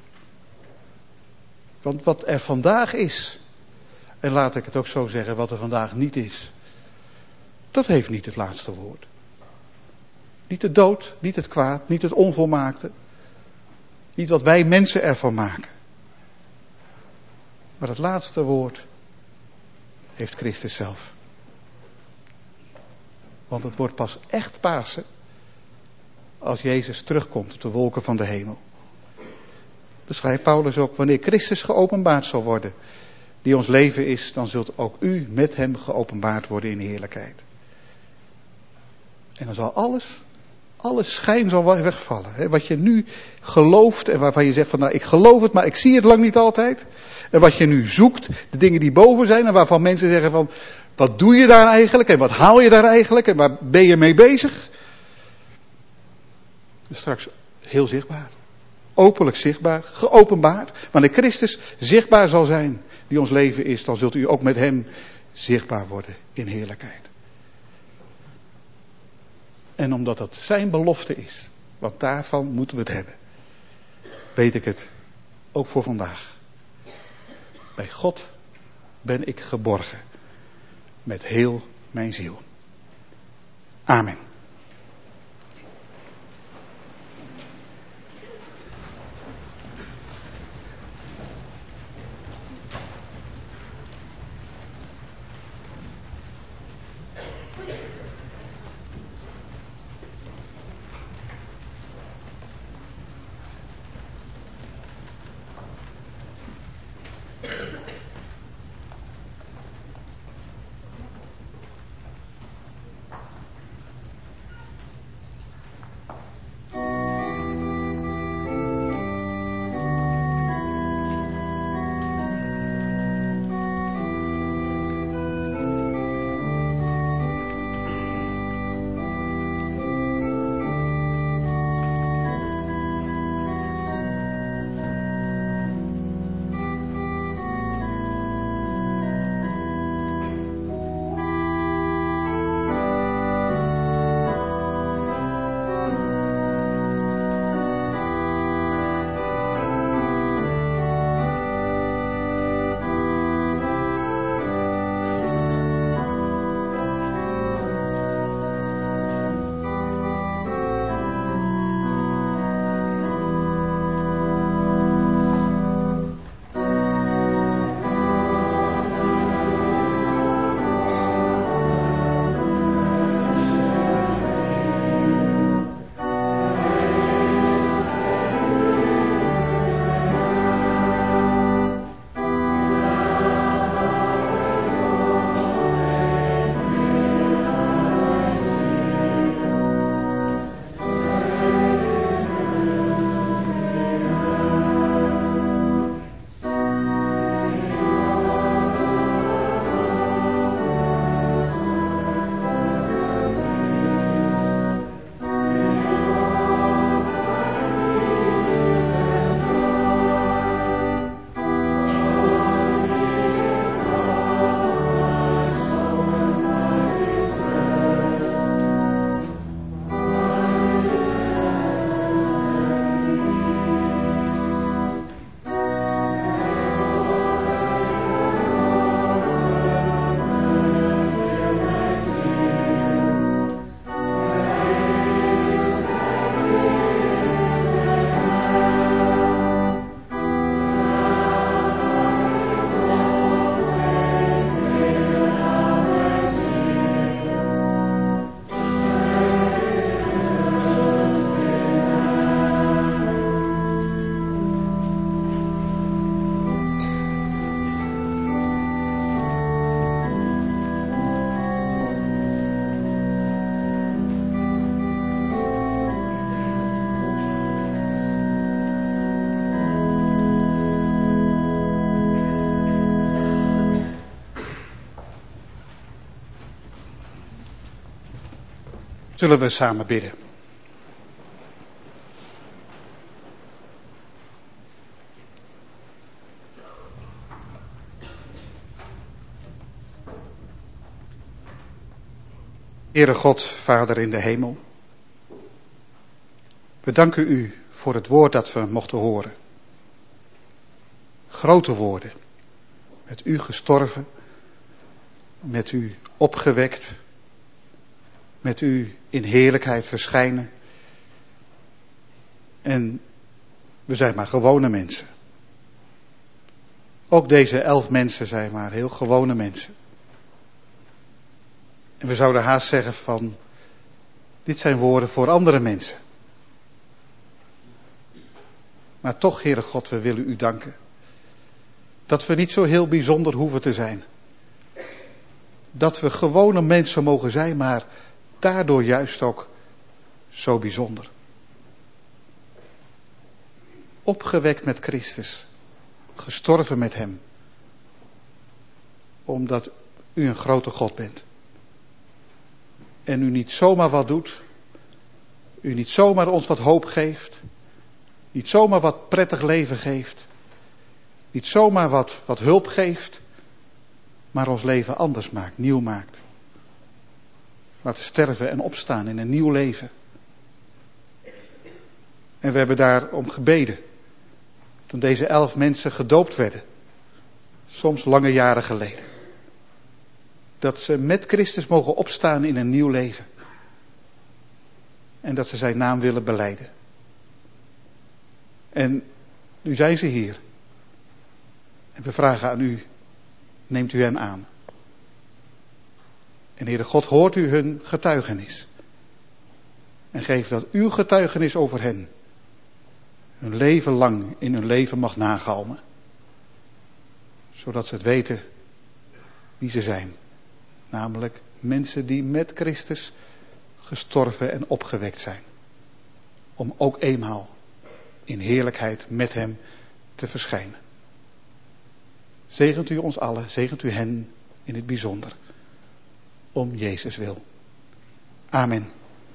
Want wat er vandaag is, en laat ik het ook zo zeggen, wat er vandaag niet is, dat heeft niet het laatste woord. Niet de dood, niet het kwaad, niet het onvolmaakte. Niet wat wij mensen ervan maken. Maar het laatste woord heeft Christus zelf. Want het wordt pas echt Pasen als Jezus terugkomt op de wolken van de hemel. Dan schrijft Paulus ook, wanneer Christus geopenbaard zal worden, die ons leven is, dan zult ook u met hem geopenbaard worden in heerlijkheid. En dan zal alles, alle schijn zal wegvallen. Hè? Wat je nu gelooft en waarvan je zegt van nou ik geloof het, maar ik zie het lang niet altijd. En wat je nu zoekt, de dingen die boven zijn en waarvan mensen zeggen van wat doe je daar eigenlijk en wat haal je daar eigenlijk en waar ben je mee bezig? Dus straks heel zichtbaar. Openlijk zichtbaar, geopenbaard. Wanneer Christus zichtbaar zal zijn, die ons leven is, dan zult u ook met hem zichtbaar worden in heerlijkheid. En omdat dat zijn belofte is, want daarvan moeten we het hebben, weet ik het ook voor vandaag. Bij God ben ik geborgen met heel mijn ziel. Amen. Zullen we samen bidden. Heere God, Vader in de hemel. We danken u voor het woord dat we mochten horen. Grote woorden. Met u gestorven. Met u opgewekt. Met u in heerlijkheid verschijnen. En we zijn maar gewone mensen. Ook deze elf mensen zijn maar heel gewone mensen. En we zouden haast zeggen van, dit zijn woorden voor andere mensen. Maar toch, Heere God, we willen u danken. Dat we niet zo heel bijzonder hoeven te zijn. Dat we gewone mensen mogen zijn, maar daardoor juist ook zo bijzonder. Opgewekt met Christus. Gestorven met hem. Omdat u een grote God bent. En u niet zomaar wat doet. U niet zomaar ons wat hoop geeft. Niet zomaar wat prettig leven geeft. Niet zomaar wat, wat hulp geeft. Maar ons leven anders maakt, nieuw maakt. Laten sterven en opstaan in een nieuw leven. En we hebben daarom gebeden. Toen deze elf mensen gedoopt werden. Soms lange jaren geleden. Dat ze met Christus mogen opstaan in een nieuw leven. En dat ze zijn naam willen belijden. En nu zijn ze hier. En we vragen aan u, neemt u hen aan. En Heere God, hoort u hun getuigenis. En geef dat uw getuigenis over hen hun leven lang in hun leven mag nagalmen. Zodat ze het weten wie ze zijn. Namelijk mensen die met Christus gestorven en opgewekt zijn. Om ook eenmaal in heerlijkheid met hem te verschijnen. Zegent u ons allen, zegent u hen in het bijzonder. Om Jezus wil. Amen.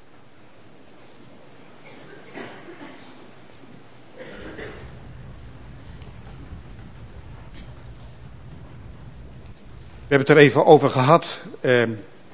We hebben het er even over gehad. Eh,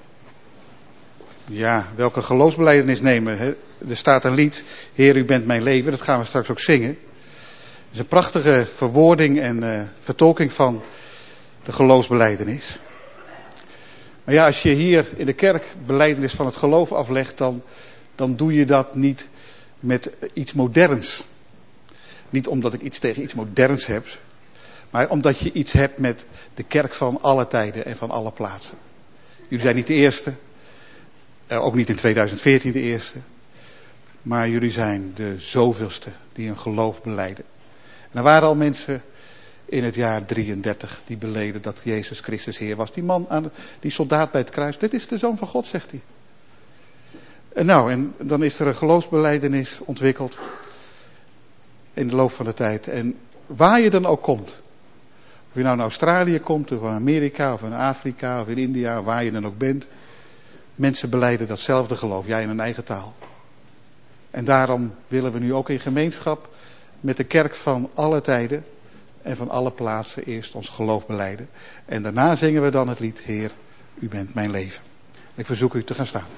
ja, welke geloofsbelijdenis nemen. Hè? Er staat een lied, Heer, u bent mijn leven. Dat gaan we straks ook zingen. Het is een prachtige verwoording en uh, vertolking van de geloofsbelijdenis. Maar ja, als je hier in de kerk belijdenis van het geloof aflegt, dan, dan doe je dat niet met iets moderns. Niet omdat ik iets tegen iets moderns heb, maar omdat je iets hebt met de kerk van alle tijden en van alle plaatsen. Jullie zijn niet de eerste, ook niet in tweeduizend veertien de eerste, maar jullie zijn de zoveelste die hun geloof belijden. En er waren al mensen in het jaar drieëndertig die beleden dat Jezus Christus Heer was. Die man, aan de, die soldaat bij het kruis, dit is de Zoon van God, zegt hij. En nou, en dan is er een geloofsbelijdenis ontwikkeld in de loop van de tijd. En waar je dan ook komt, of je nou naar Australië komt, of in Amerika, of in Afrika, of in India, waar je dan ook bent, mensen belijden datzelfde geloof, jij in hun eigen taal. En daarom willen we nu ook in gemeenschap met de kerk van alle tijden en van alle plaatsen eerst ons geloof belijden. En daarna zingen we dan het lied, Heer, u bent mijn leven. Ik verzoek u te gaan staan.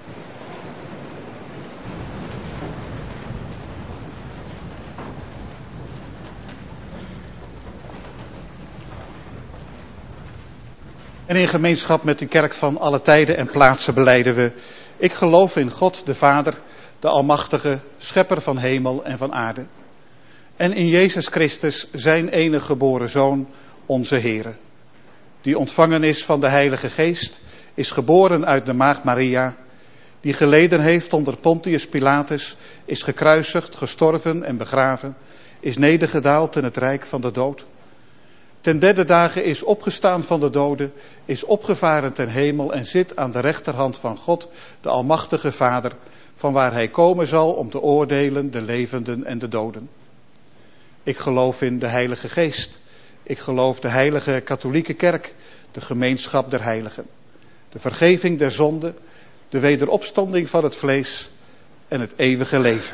En in gemeenschap met de kerk van alle tijden en plaatsen belijden we, ik geloof in God de Vader, de Almachtige, Schepper van hemel en van aarde. En in Jezus Christus, zijn enige geboren Zoon, onze Heere. Die ontvangen is van de Heilige Geest, is geboren uit de Maagd Maria. Die geleden heeft onder Pontius Pilatus, is gekruisigd, gestorven en begraven. Is nedergedaald in het rijk van de dood. Ten derde dagen is opgestaan van de doden, is opgevaren ten hemel en zit aan de rechterhand van God, de Almachtige Vader, van waar hij komen zal om te oordelen de levenden en de doden. Ik geloof in de Heilige Geest. Ik geloof de heilige katholieke kerk, de gemeenschap der heiligen. De vergeving der zonden, de wederopstanding van het vlees en het eeuwige leven.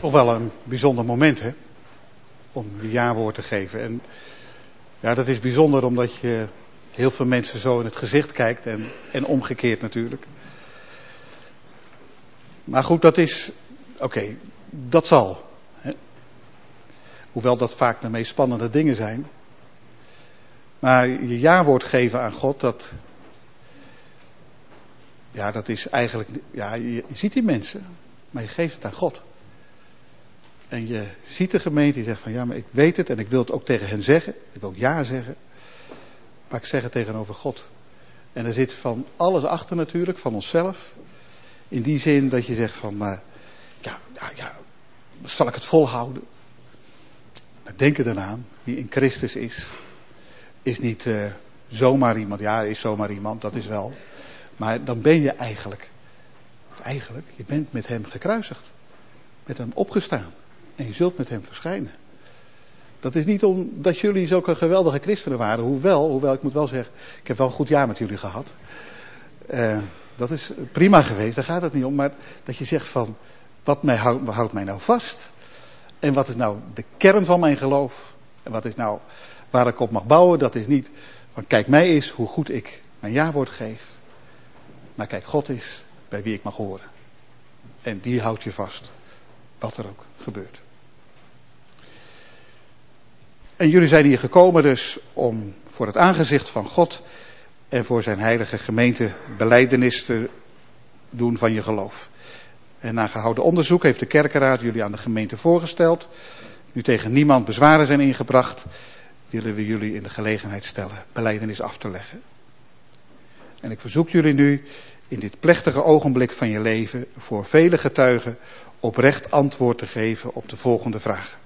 Toch wel een bijzonder moment, hè? Om je jawoord te geven. En ja, dat is bijzonder omdat je heel veel mensen zo in het gezicht kijkt en, en omgekeerd natuurlijk. Maar goed, dat is, oké, okay, dat zal. Hè? Hoewel dat vaak de meest spannende dingen zijn. Maar je jawoord geven aan God, dat, ja, dat is eigenlijk, ja, je, je ziet die mensen, maar je geeft het aan God. En je ziet de gemeente die zegt van ja, maar ik weet het en ik wil het ook tegen hen zeggen. Ik wil ook ja zeggen. Maar ik zeg het tegenover God. En er zit van alles achter natuurlijk, van onszelf. In die zin dat je zegt van, uh, ja, ja, ja, zal ik het volhouden? Denk er dan aan, wie in Christus is, is niet uh, zomaar iemand. Ja, is zomaar iemand, dat is wel. Maar dan ben je eigenlijk, of eigenlijk, je bent met hem gekruisigd. Met hem opgestaan. En je zult met hem verschijnen. Dat is niet omdat jullie zulke geweldige christenen waren. Hoewel, hoewel ik moet wel zeggen, ik heb wel een goed jaar met jullie gehad. Uh, dat is prima geweest, daar gaat het niet om. Maar dat je zegt van, wat mij houdt, wat houdt mij nou vast? En wat is nou de kern van mijn geloof? En wat is nou waar ik op mag bouwen? Dat is niet van kijk mij eens hoe goed ik mijn jawoord geef. Maar kijk, God is bij wie ik mag horen. En die houdt je vast. Wat er ook gebeurt. En jullie zijn hier gekomen dus om voor het aangezicht van God en voor zijn heilige gemeente belijdenis te doen van je geloof. En na gehouden onderzoek heeft de kerkenraad jullie aan de gemeente voorgesteld. Nu tegen niemand bezwaren zijn ingebracht, willen we jullie in de gelegenheid stellen belijdenis af te leggen. En ik verzoek jullie nu in dit plechtige ogenblik van je leven voor vele getuigen oprecht antwoord te geven op de volgende vragen.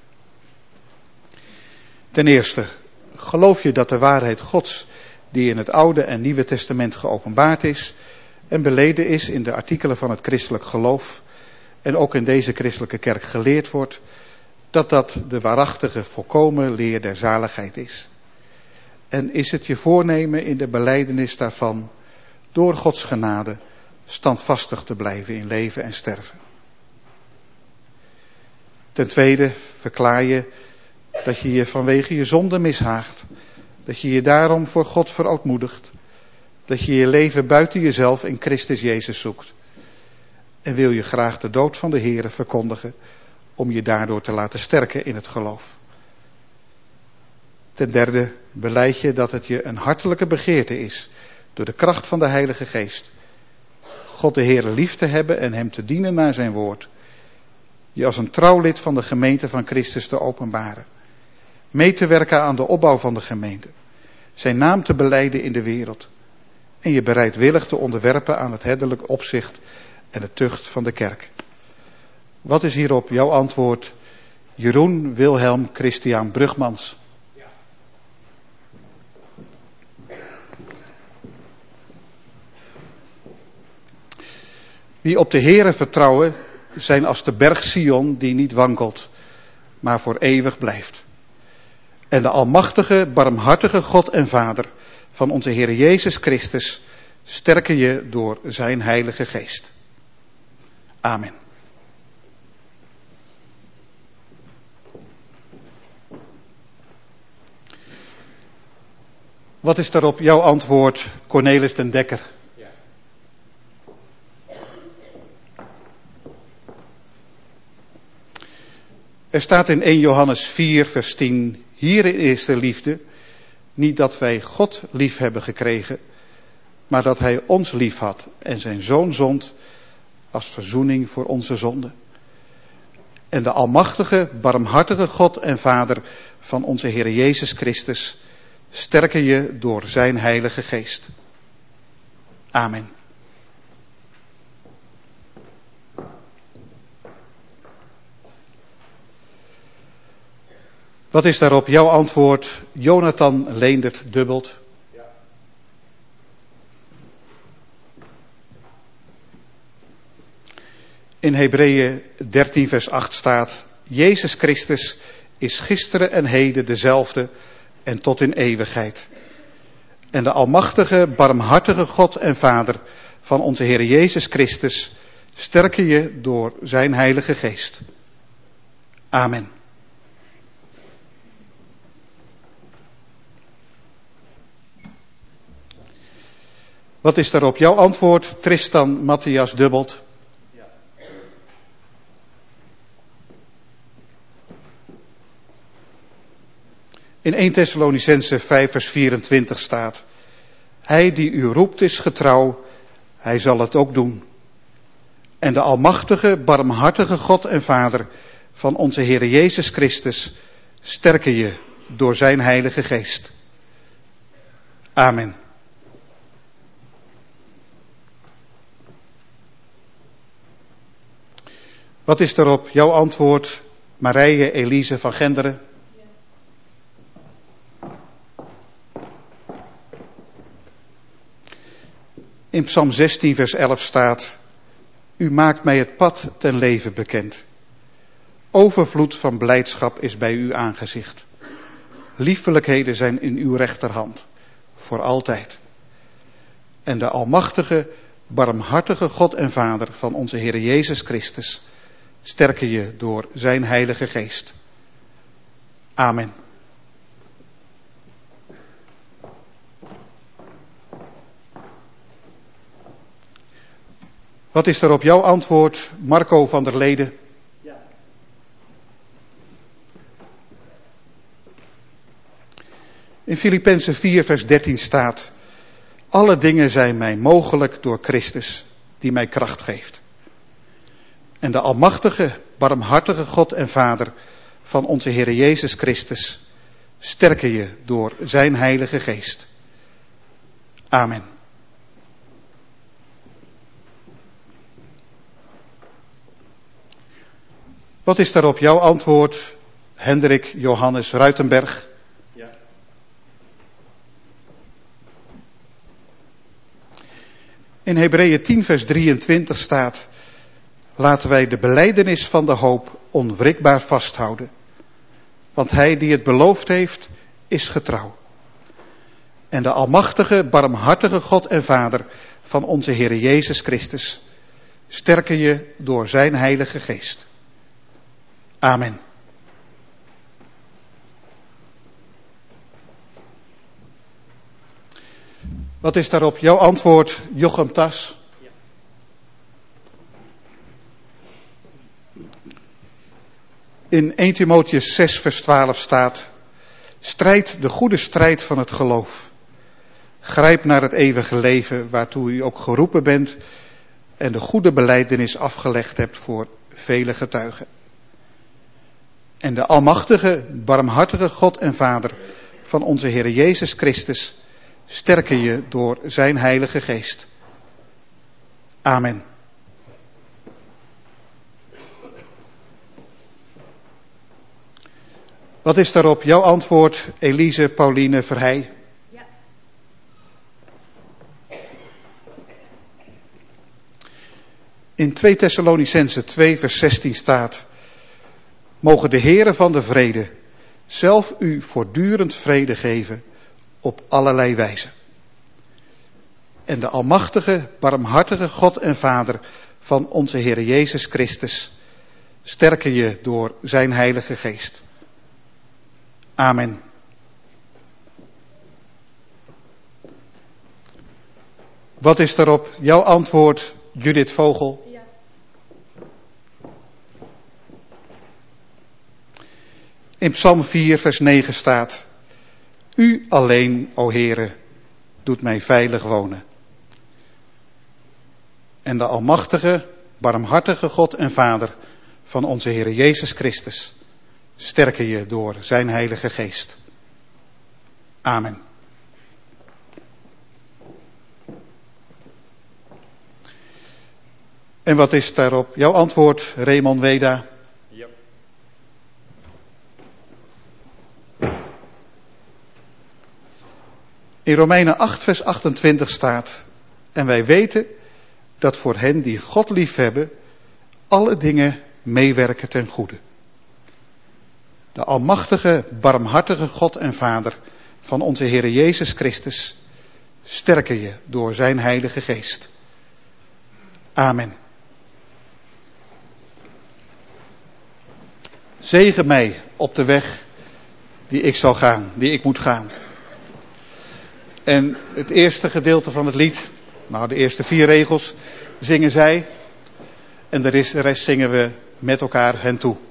Ten eerste, geloof je dat de waarheid Gods, die in het Oude en Nieuwe Testament geopenbaard is en beleden is in de artikelen van het christelijk geloof en ook in deze christelijke kerk geleerd wordt, dat dat de waarachtige volkomen leer der zaligheid is? En is het je voornemen in de belijdenis daarvan door Gods genade standvastig te blijven in leven en sterven? Ten tweede, verklaar je dat je je vanwege je zonde mishaagt, dat je je daarom voor God verootmoedigt, dat je je leven buiten jezelf in Christus Jezus zoekt. En wil je graag de dood van de Heere verkondigen, om je daardoor te laten sterken in het geloof. Ten derde, belijd je dat het je een hartelijke begeerte is, door de kracht van de Heilige Geest, God de Heere lief te hebben en hem te dienen naar zijn woord, je als een trouw lid van de gemeente van Christus te openbaren, mee te werken aan de opbouw van de gemeente, zijn naam te belijden in de wereld en je bereidwillig te onderwerpen aan het herderlijk opzicht en de tucht van de kerk. Wat is hierop jouw antwoord, Jeroen Wilhelm Christian Brugmans? Ja. Wie op de Heere vertrouwen, zijn als de berg Sion die niet wankelt, maar voor eeuwig blijft. En de almachtige, barmhartige God en Vader van onze Heer Jezus Christus sterken je door zijn heilige geest. Amen. Wat is daarop jouw antwoord, Cornelis den Dekker? Ja. Er staat in eerste Johannes vier vers tien, hierin is de liefde, niet dat wij God lief hebben gekregen, maar dat hij ons lief had en zijn zoon zond als verzoening voor onze zonden. En de almachtige, barmhartige God en Vader van onze Heer Jezus Christus sterken je door zijn heilige geest. Amen. Wat is daarop jouw antwoord, Jonathan Leendert Dubbelt? Ja. In Hebreeën dertien vers acht staat, Jezus Christus is gisteren en heden dezelfde en tot in eeuwigheid. En de almachtige, barmhartige God en Vader van onze Heer Jezus Christus sterken je door zijn heilige geest. Amen. Wat is daarop jouw antwoord, Tristan Matthias Dubbelt? Ja. In eerste Thessalonicenzen vijf vers vierentwintig staat: Hij die u roept is getrouw, hij zal het ook doen. En de almachtige, barmhartige God en Vader van onze Heer Jezus Christus sterke je door zijn Heilige Geest. Amen. Wat is daarop jouw antwoord, Marije Elise van Genderen? In Psalm zestien vers elf staat: U maakt mij het pad ten leven bekend. Overvloed van blijdschap is bij uw aangezicht. Liefelijkheden zijn in uw rechterhand, voor altijd. En de almachtige, barmhartige God en Vader van onze Heer Jezus Christus sterke je door zijn Heilige Geest. Amen. Wat is daarop jouw antwoord, Marco van der Leden? Ja. In Filippenzen vier vers dertien staat: Alle dingen zijn mij mogelijk door Christus, die mij kracht geeft. En de almachtige, barmhartige God en Vader van onze Heer Jezus Christus sterke je door zijn Heilige Geest. Amen. Wat is daarop jouw antwoord, Hendrik Johannes Ruitenberg? Ja. In Hebreeën tien vers drieëntwintig staat: Laten wij de belijdenis van de hoop onwrikbaar vasthouden. Want hij die het beloofd heeft, is getrouw. En de almachtige, barmhartige God en Vader van onze Heer Jezus Christus sterke je door zijn Heilige Geest. Amen. Wat is daarop jouw antwoord, Jochem Tas? Ja. In eerste Timotheüs zes vers twaalf staat: Strijd de goede strijd van het geloof. Grijp naar het eeuwige leven waartoe u ook geroepen bent en de goede belijdenis afgelegd hebt voor vele getuigen. En de almachtige, barmhartige God en Vader van onze Heer Jezus Christus sterke je door zijn Heilige Geest. Amen. Wat is daarop jouw antwoord, Elise Pauline Verheij? Ja. In tweede Thessalonicenzen twee vers zestien staat: Mogen de Heere van de vrede zelf u voortdurend vrede geven op allerlei wijze. En de almachtige, barmhartige God en Vader van onze Heer Jezus Christus sterke je door zijn Heilige Geest. Amen. Wat is daarop jouw antwoord, Judith Vogel? Ja. In Psalm vier vers negen staat: U alleen, o Heere, doet mij veilig wonen. En de almachtige, barmhartige God en Vader van onze Heer Jezus Christus sterke je door zijn Heilige Geest. Amen. En wat is daarop jouw antwoord, Raymond Weda? Ja. In Romeinen acht vers achtentwintig staat: En wij weten dat voor hen die God liefhebben alle dingen meewerken ten goede. De almachtige, barmhartige God en Vader van onze Heer Jezus Christus sterke je door zijn Heilige Geest. Amen. Zegen mij op de weg die ik zal gaan, die ik moet gaan. En het eerste gedeelte van het lied, nou de eerste vier regels, zingen zij. En de rest zingen we met elkaar hen toe.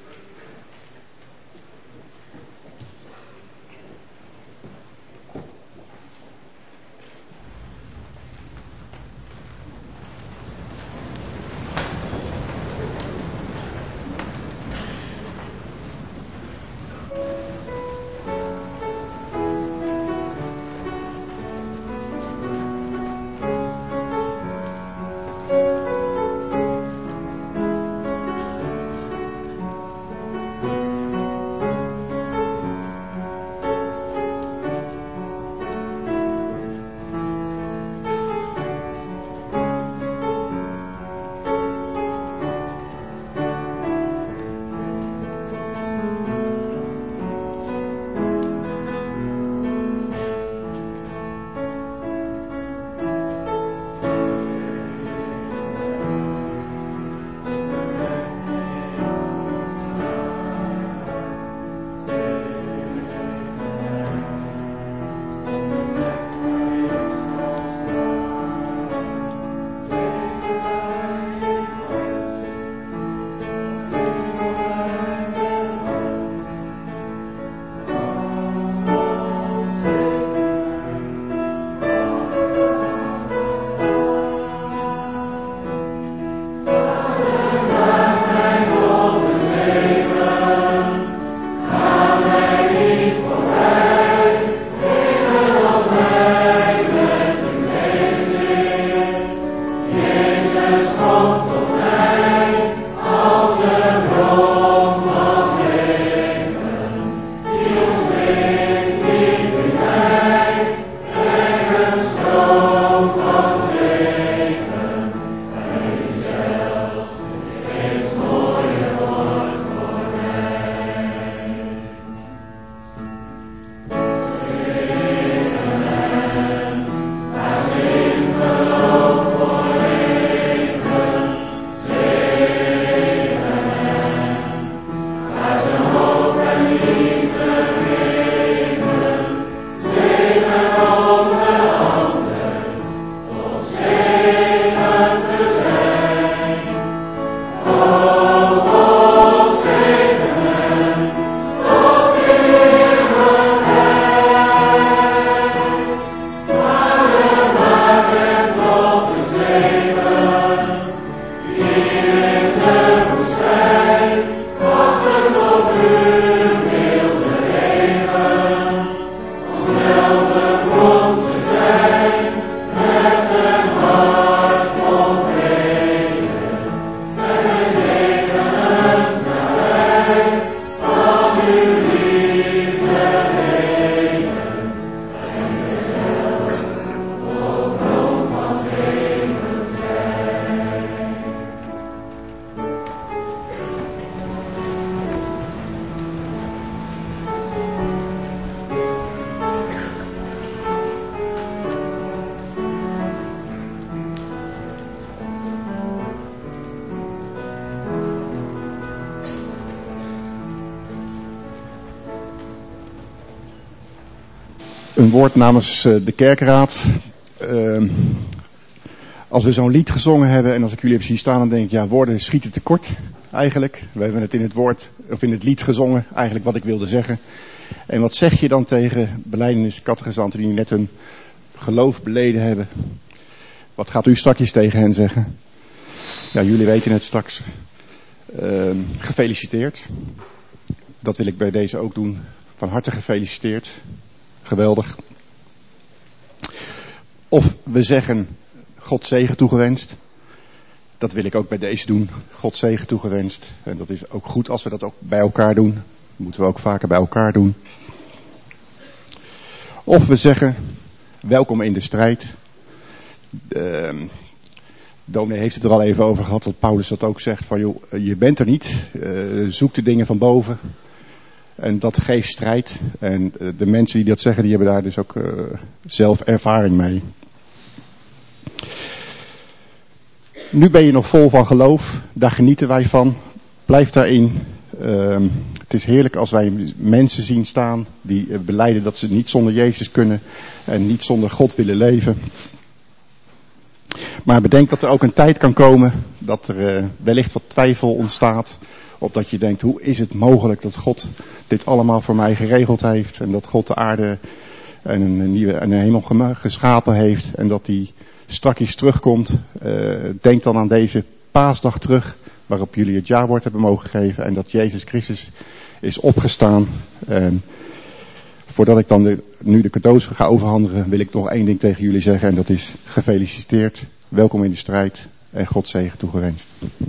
Een woord namens de kerkraad. Uh, als we zo'n lied gezongen hebben en als ik jullie heb zien staan, dan denk ik, ja, woorden schieten tekort eigenlijk. We hebben het in het woord, of in het lied gezongen, eigenlijk wat ik wilde zeggen. En wat zeg je dan tegen belijdenis-catechizanten die net hun geloof beleden hebben? Wat gaat u straks tegen hen zeggen? Ja, jullie weten het straks. Uh, gefeliciteerd. Dat wil ik bij deze ook doen. Van harte gefeliciteerd. Geweldig. Of we zeggen God zegen toegewenst. Dat wil ik ook bij deze doen. God zegen toegewenst. En dat is ook goed als we dat ook bij elkaar doen. Dat moeten we ook vaker bij elkaar doen. Of we zeggen welkom in de strijd. Uh, Dominee heeft het er al even over gehad, dat Paulus dat ook zegt. Van joh, je bent er niet. Uh, zoek de dingen van boven. En dat geeft strijd. En uh, de mensen die dat zeggen, die hebben daar dus ook uh, zelf ervaring mee. Nu ben je nog vol van geloof. Daar genieten wij van. Blijf daarin. Uh, het is heerlijk als wij mensen zien staan die uh, belijden dat ze niet zonder Jezus kunnen en niet zonder God willen leven. Maar bedenk dat er ook een tijd kan komen dat er uh, wellicht wat twijfel ontstaat. Of dat je denkt, hoe is het mogelijk dat God dit allemaal voor mij geregeld heeft. En dat God de aarde en een, nieuwe, en een hemel geschapen heeft. En dat hij strakjes terugkomt. Uh, denk dan aan deze paasdag terug. Waarop jullie het jaarwoord hebben mogen geven. En dat Jezus Christus is opgestaan. En voordat ik dan de, nu de cadeaus ga overhandigen, wil ik nog één ding tegen jullie zeggen. En dat is gefeliciteerd. Welkom in de strijd. En God zegen toegewenst.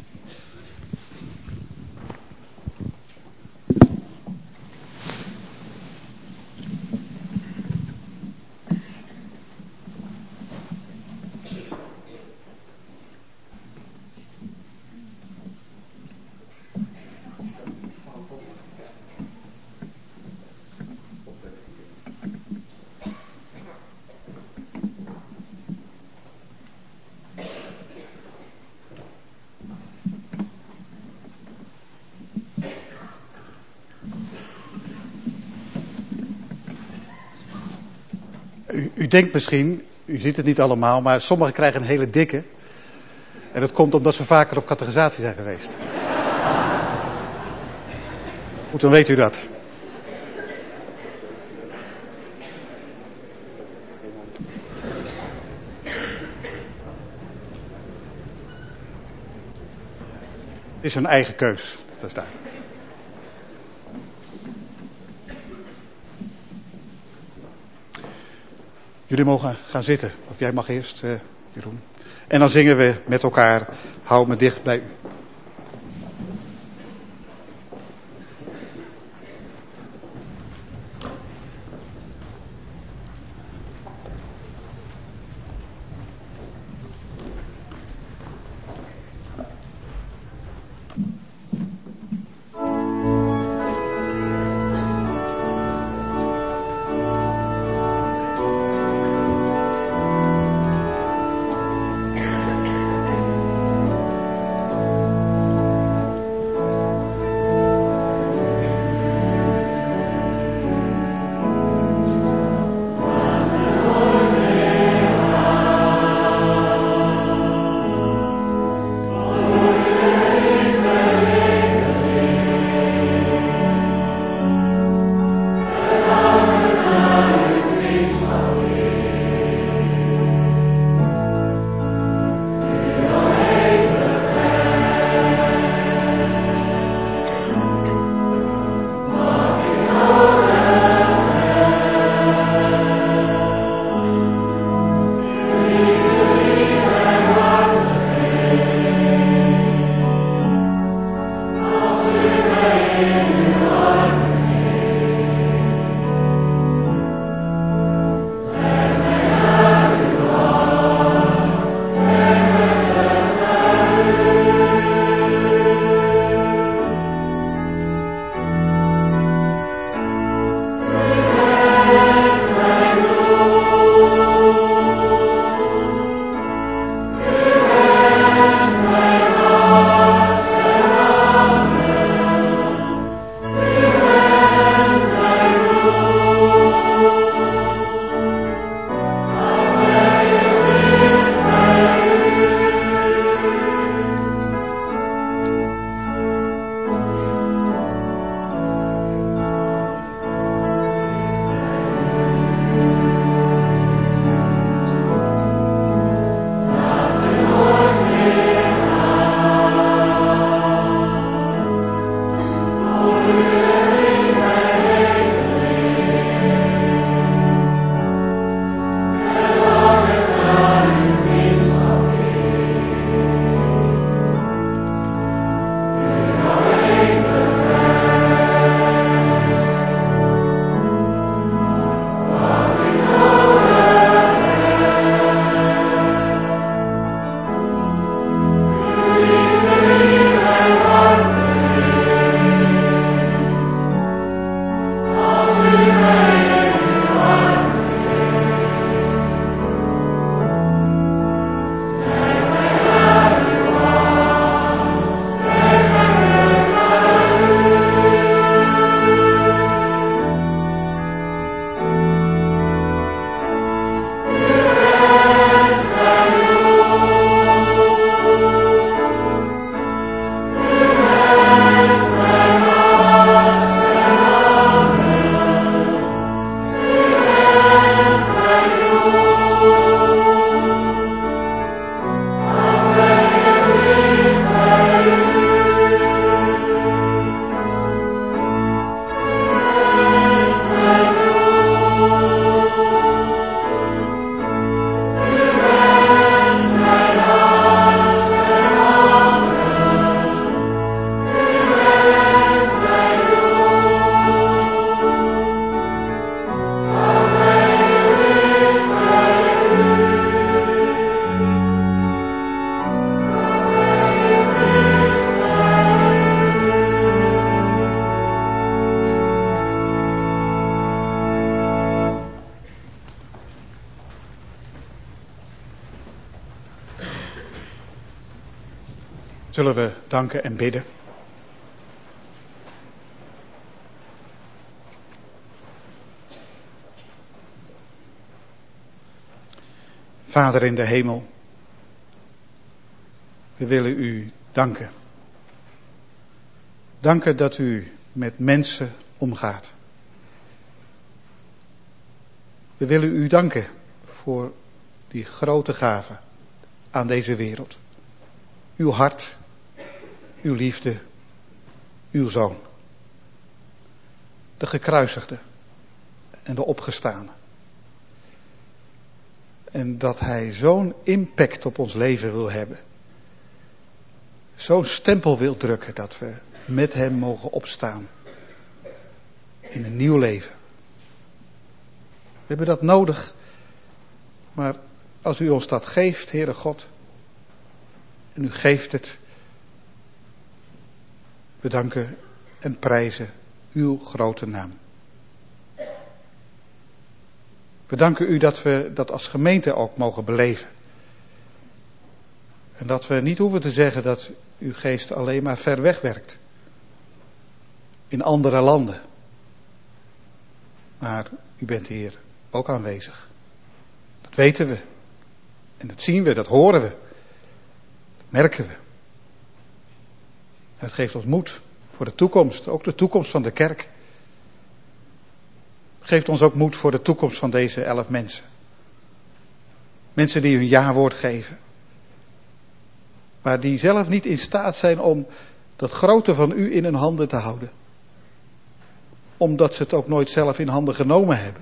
U, u denkt misschien, u ziet het niet allemaal, maar sommigen krijgen een hele dikke. En dat komt omdat ze vaker op catechisatie zijn geweest. Goed, dan weet u dat. Het is hun eigen keus, dat is duidelijk. Jullie mogen gaan zitten. Of jij mag eerst, uh, Jeroen. En dan zingen we met elkaar, hou me dicht bij u. Zullen we danken en bidden. Vader in de hemel, we willen u danken. Danken dat u met mensen omgaat. We willen u danken voor die grote gave aan deze wereld. Uw hart, uw liefde, uw zoon. De gekruisigde en de opgestane. En dat hij zo'n impact op ons leven wil hebben. Zo'n stempel wil drukken dat we met hem mogen opstaan. In een nieuw leven. We hebben dat nodig. Maar als u ons dat geeft, Heere God. En u geeft het. We danken en prijzen uw grote naam. We danken u dat we dat als gemeente ook mogen beleven. En dat we niet hoeven te zeggen dat uw geest alleen maar ver weg werkt. In andere landen. Maar u bent hier ook aanwezig. Dat weten we. En dat zien we, dat horen we. Dat merken we. En het geeft ons moed voor de toekomst. Ook de toekomst van de kerk. Geeft ons ook moed voor de toekomst van deze elf mensen. Mensen die hun ja-woord geven. Maar die zelf niet in staat zijn om dat grote van u in hun handen te houden. Omdat ze het ook nooit zelf in handen genomen hebben.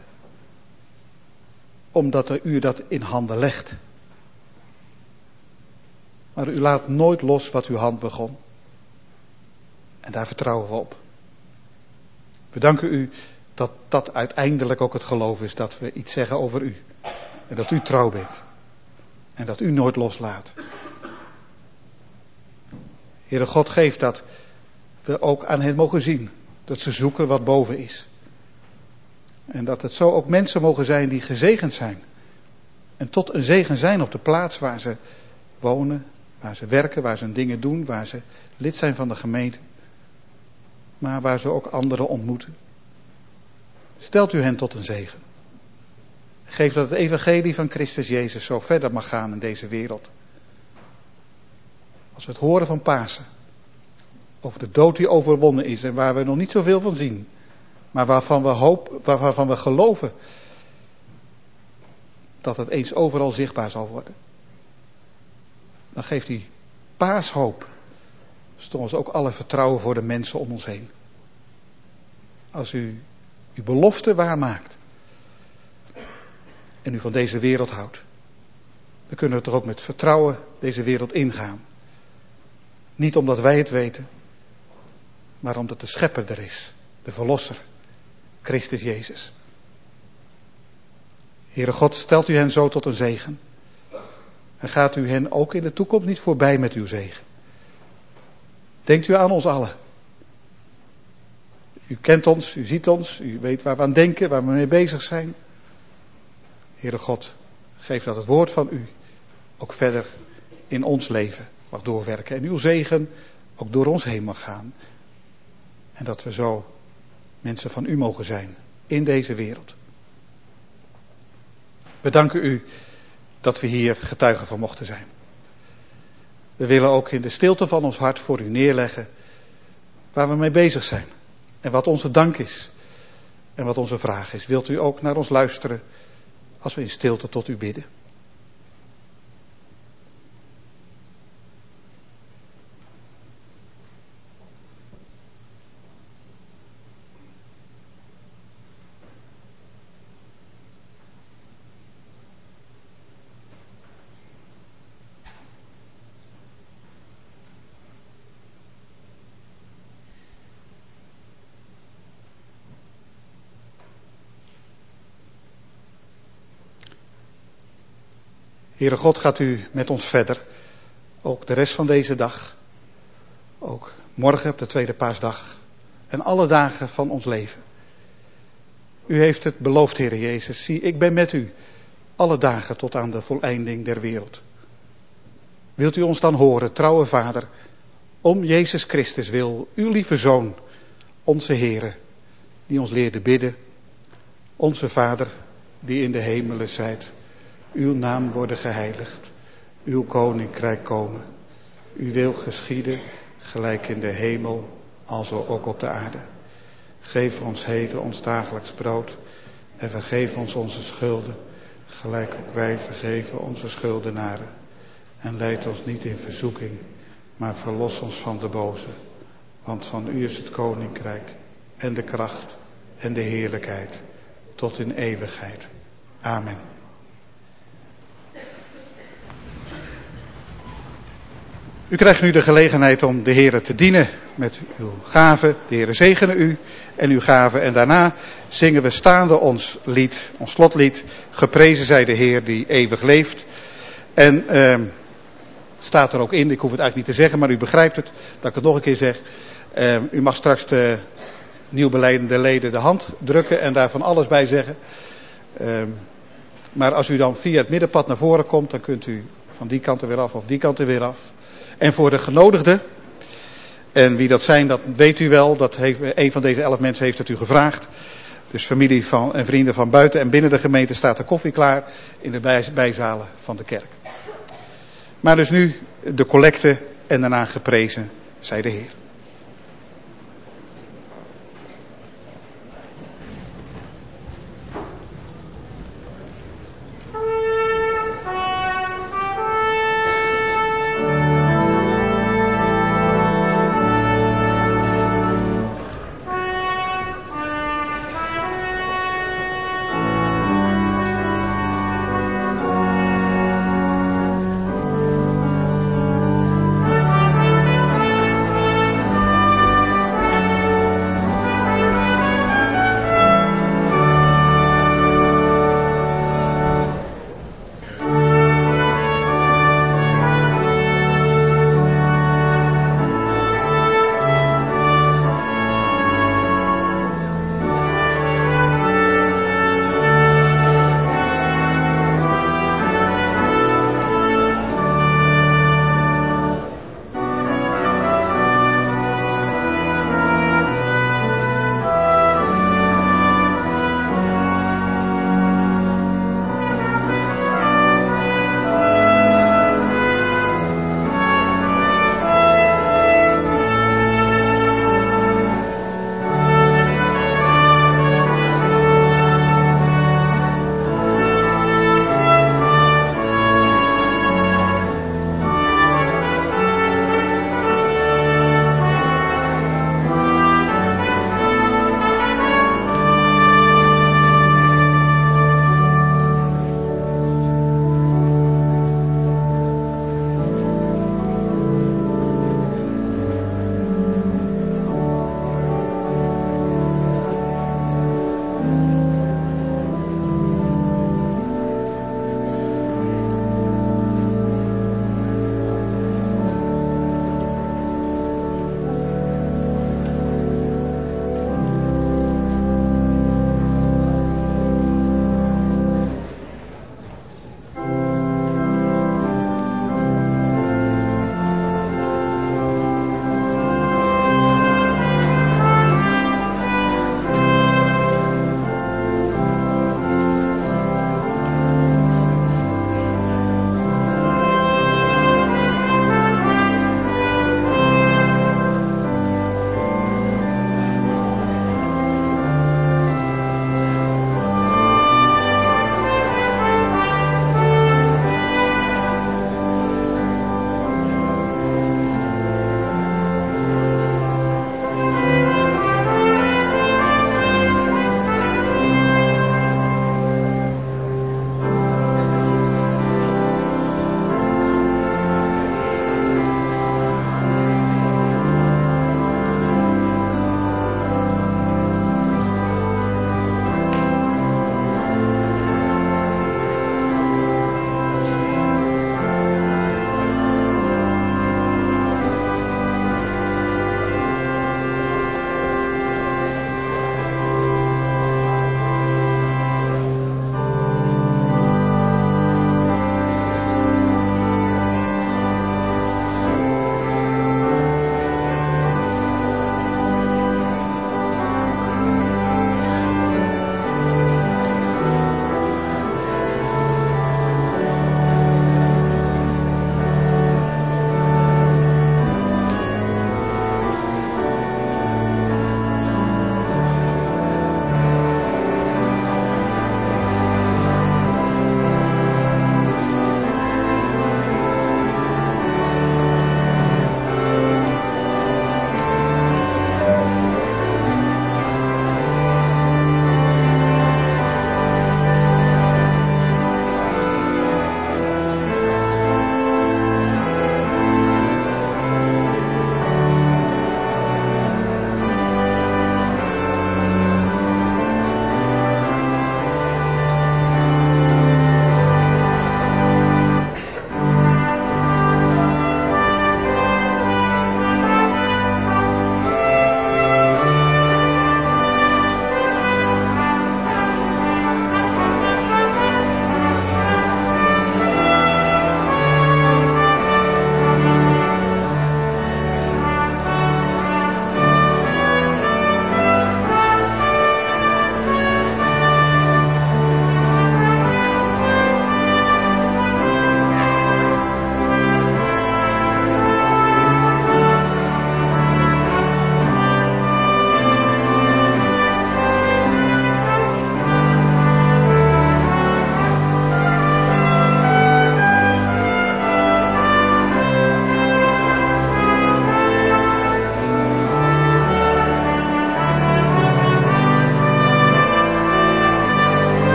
Omdat u dat in handen legt. Maar u laat nooit los wat uw hand begon. En daar vertrouwen we op. We danken u dat dat uiteindelijk ook het geloof is, dat we iets zeggen over u. En dat u trouw bent. En dat u nooit loslaat. Heere God, geeft dat we ook aan hen mogen zien. Dat ze zoeken wat boven is. En dat het zo ook mensen mogen zijn die gezegend zijn. En tot een zegen zijn op de plaats waar ze wonen, waar ze werken, waar ze hun dingen doen, waar ze lid zijn van de gemeente. Maar waar ze ook anderen ontmoeten. Stelt u hen tot een zegen. Geef dat het evangelie van Christus Jezus zo verder mag gaan in deze wereld. Als we het horen van Pasen. Over de dood die overwonnen is en waar we nog niet zoveel van zien. Maar waarvan we, hoop, waarvan we geloven dat het eens overal zichtbaar zal worden. Dan geeft die paashoop. Stom ons ook alle vertrouwen voor de mensen om ons heen. Als u uw belofte waarmaakt. En u van deze wereld houdt. Dan kunnen we toch ook met vertrouwen deze wereld ingaan. Niet omdat wij het weten. Maar omdat de schepper er is. De verlosser. Christus Jezus. Heere God, stelt u hen zo tot een zegen. En gaat u hen ook in de toekomst niet voorbij met uw zegen. Denkt u aan ons allen. U kent ons, u ziet ons, u weet waar we aan denken, waar we mee bezig zijn. Heere God, geef dat het woord van u ook verder in ons leven mag doorwerken. En uw zegen ook door ons heen mag gaan. En dat we zo mensen van u mogen zijn in deze wereld. We danken u dat we hier getuigen van mochten zijn. We willen ook in de stilte van ons hart voor u neerleggen waar we mee bezig zijn. En wat onze dank is. En wat onze vraag is. Wilt u ook naar ons luisteren als we in stilte tot u bidden? Heere God, gaat u met ons verder. Ook de rest van deze dag. Ook morgen op de tweede paasdag. En alle dagen van ons leven. U heeft het beloofd, Heere Jezus. Zie, ik ben met u. Alle dagen tot aan de voleinding der wereld. Wilt u ons dan horen, trouwe Vader, Om Jezus Christus wil, uw lieve Zoon, onze Heere, die ons leerde bidden. Onze Vader, die in de hemelen zijt. Uw naam worden geheiligd. Uw koninkrijk komen. Uw wil geschieden, gelijk in de hemel, alzo ook op de aarde. Geef ons heden ons dagelijks brood. En vergeef ons onze schulden, gelijk ook wij vergeven onze schuldenaren. En leid ons niet in verzoeking, maar verlos ons van de boze. Want van u is het koninkrijk en de kracht en de heerlijkheid tot in eeuwigheid. Amen. U krijgt nu de gelegenheid om de Heere te dienen met uw gaven. De Heere zegene u en uw gaven. En daarna zingen we staande ons lied, ons slotlied. Geprezen zij de Heer die eeuwig leeft. En eh, staat er ook in, ik hoef het eigenlijk niet te zeggen, maar u begrijpt het, dat ik het nog een keer zeg. Eh, u mag straks de nieuw belijdende leden de hand drukken en daar van alles bij zeggen. Uh, maar als u dan via het middenpad naar voren komt, dan kunt u van die kant er weer af of die kant er weer af. En voor de genodigden, en wie dat zijn, dat weet u wel, dat heeft, een van deze elf mensen heeft het u gevraagd. Dus familie van, en vrienden van buiten en binnen de gemeente staat de koffie klaar in de bij, bijzalen van de kerk. Maar dus nu de collecte en daarna geprezen zij de Heer. Thank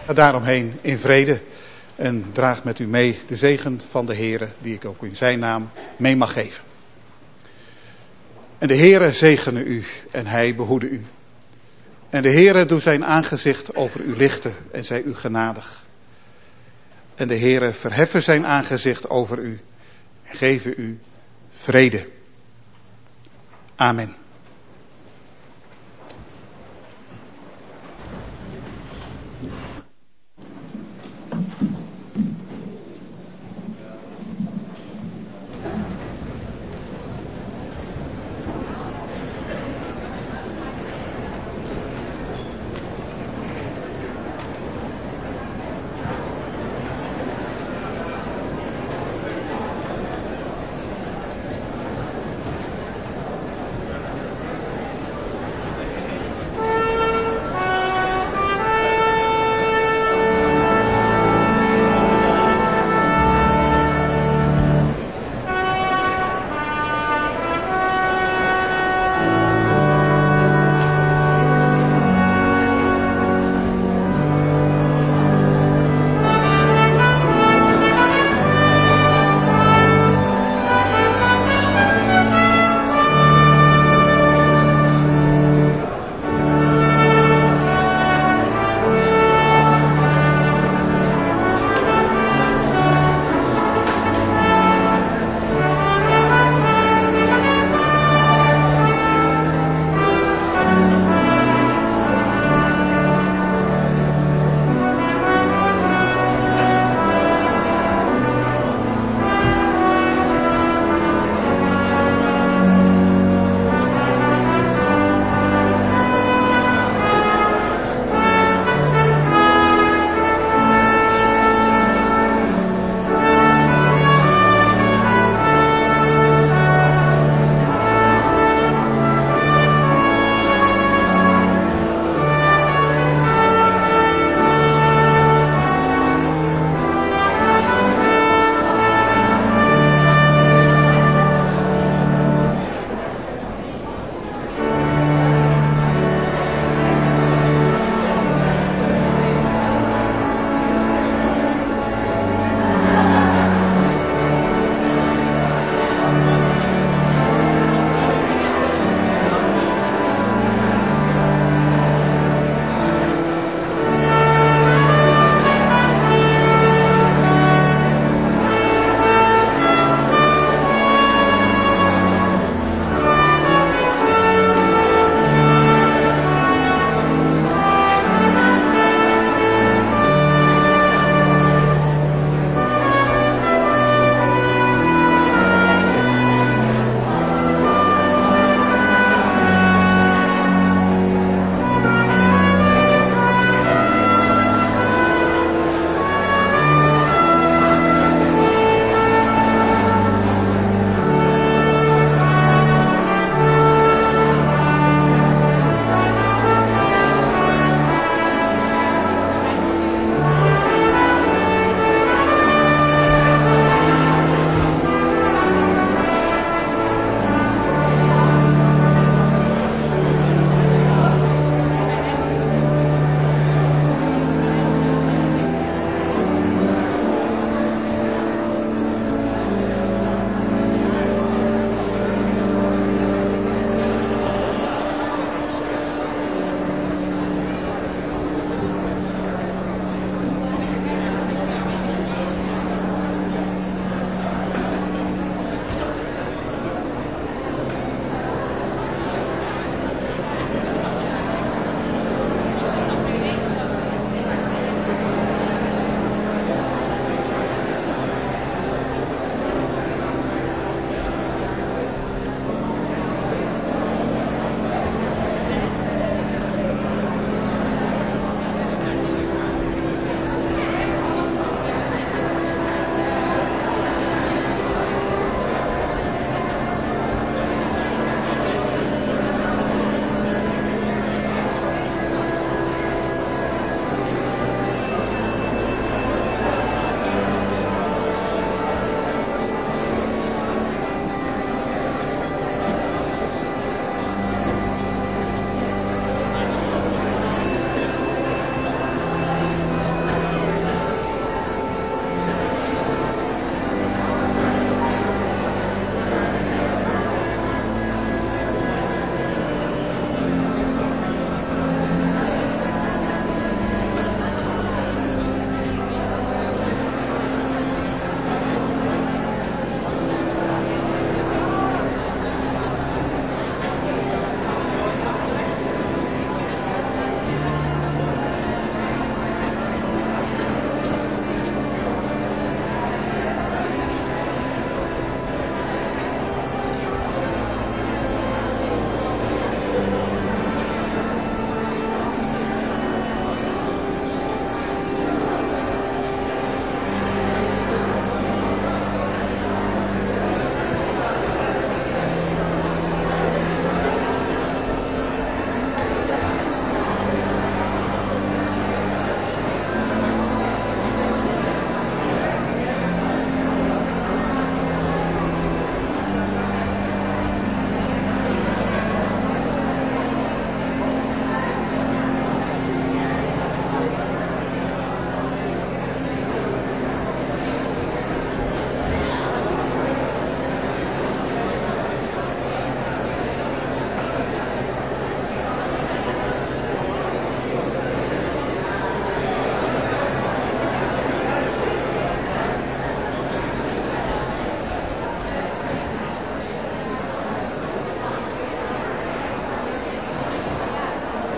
Ga daaromheen in vrede en draag met u mee de zegen van de Heere, die ik ook in zijn naam mee mag geven. En de Heere zegene u en hij behoede u. En de Heere doe zijn aangezicht over u lichten en zij u genadig. En de Heere verheffen zijn aangezicht over u en geven u vrede. Amen.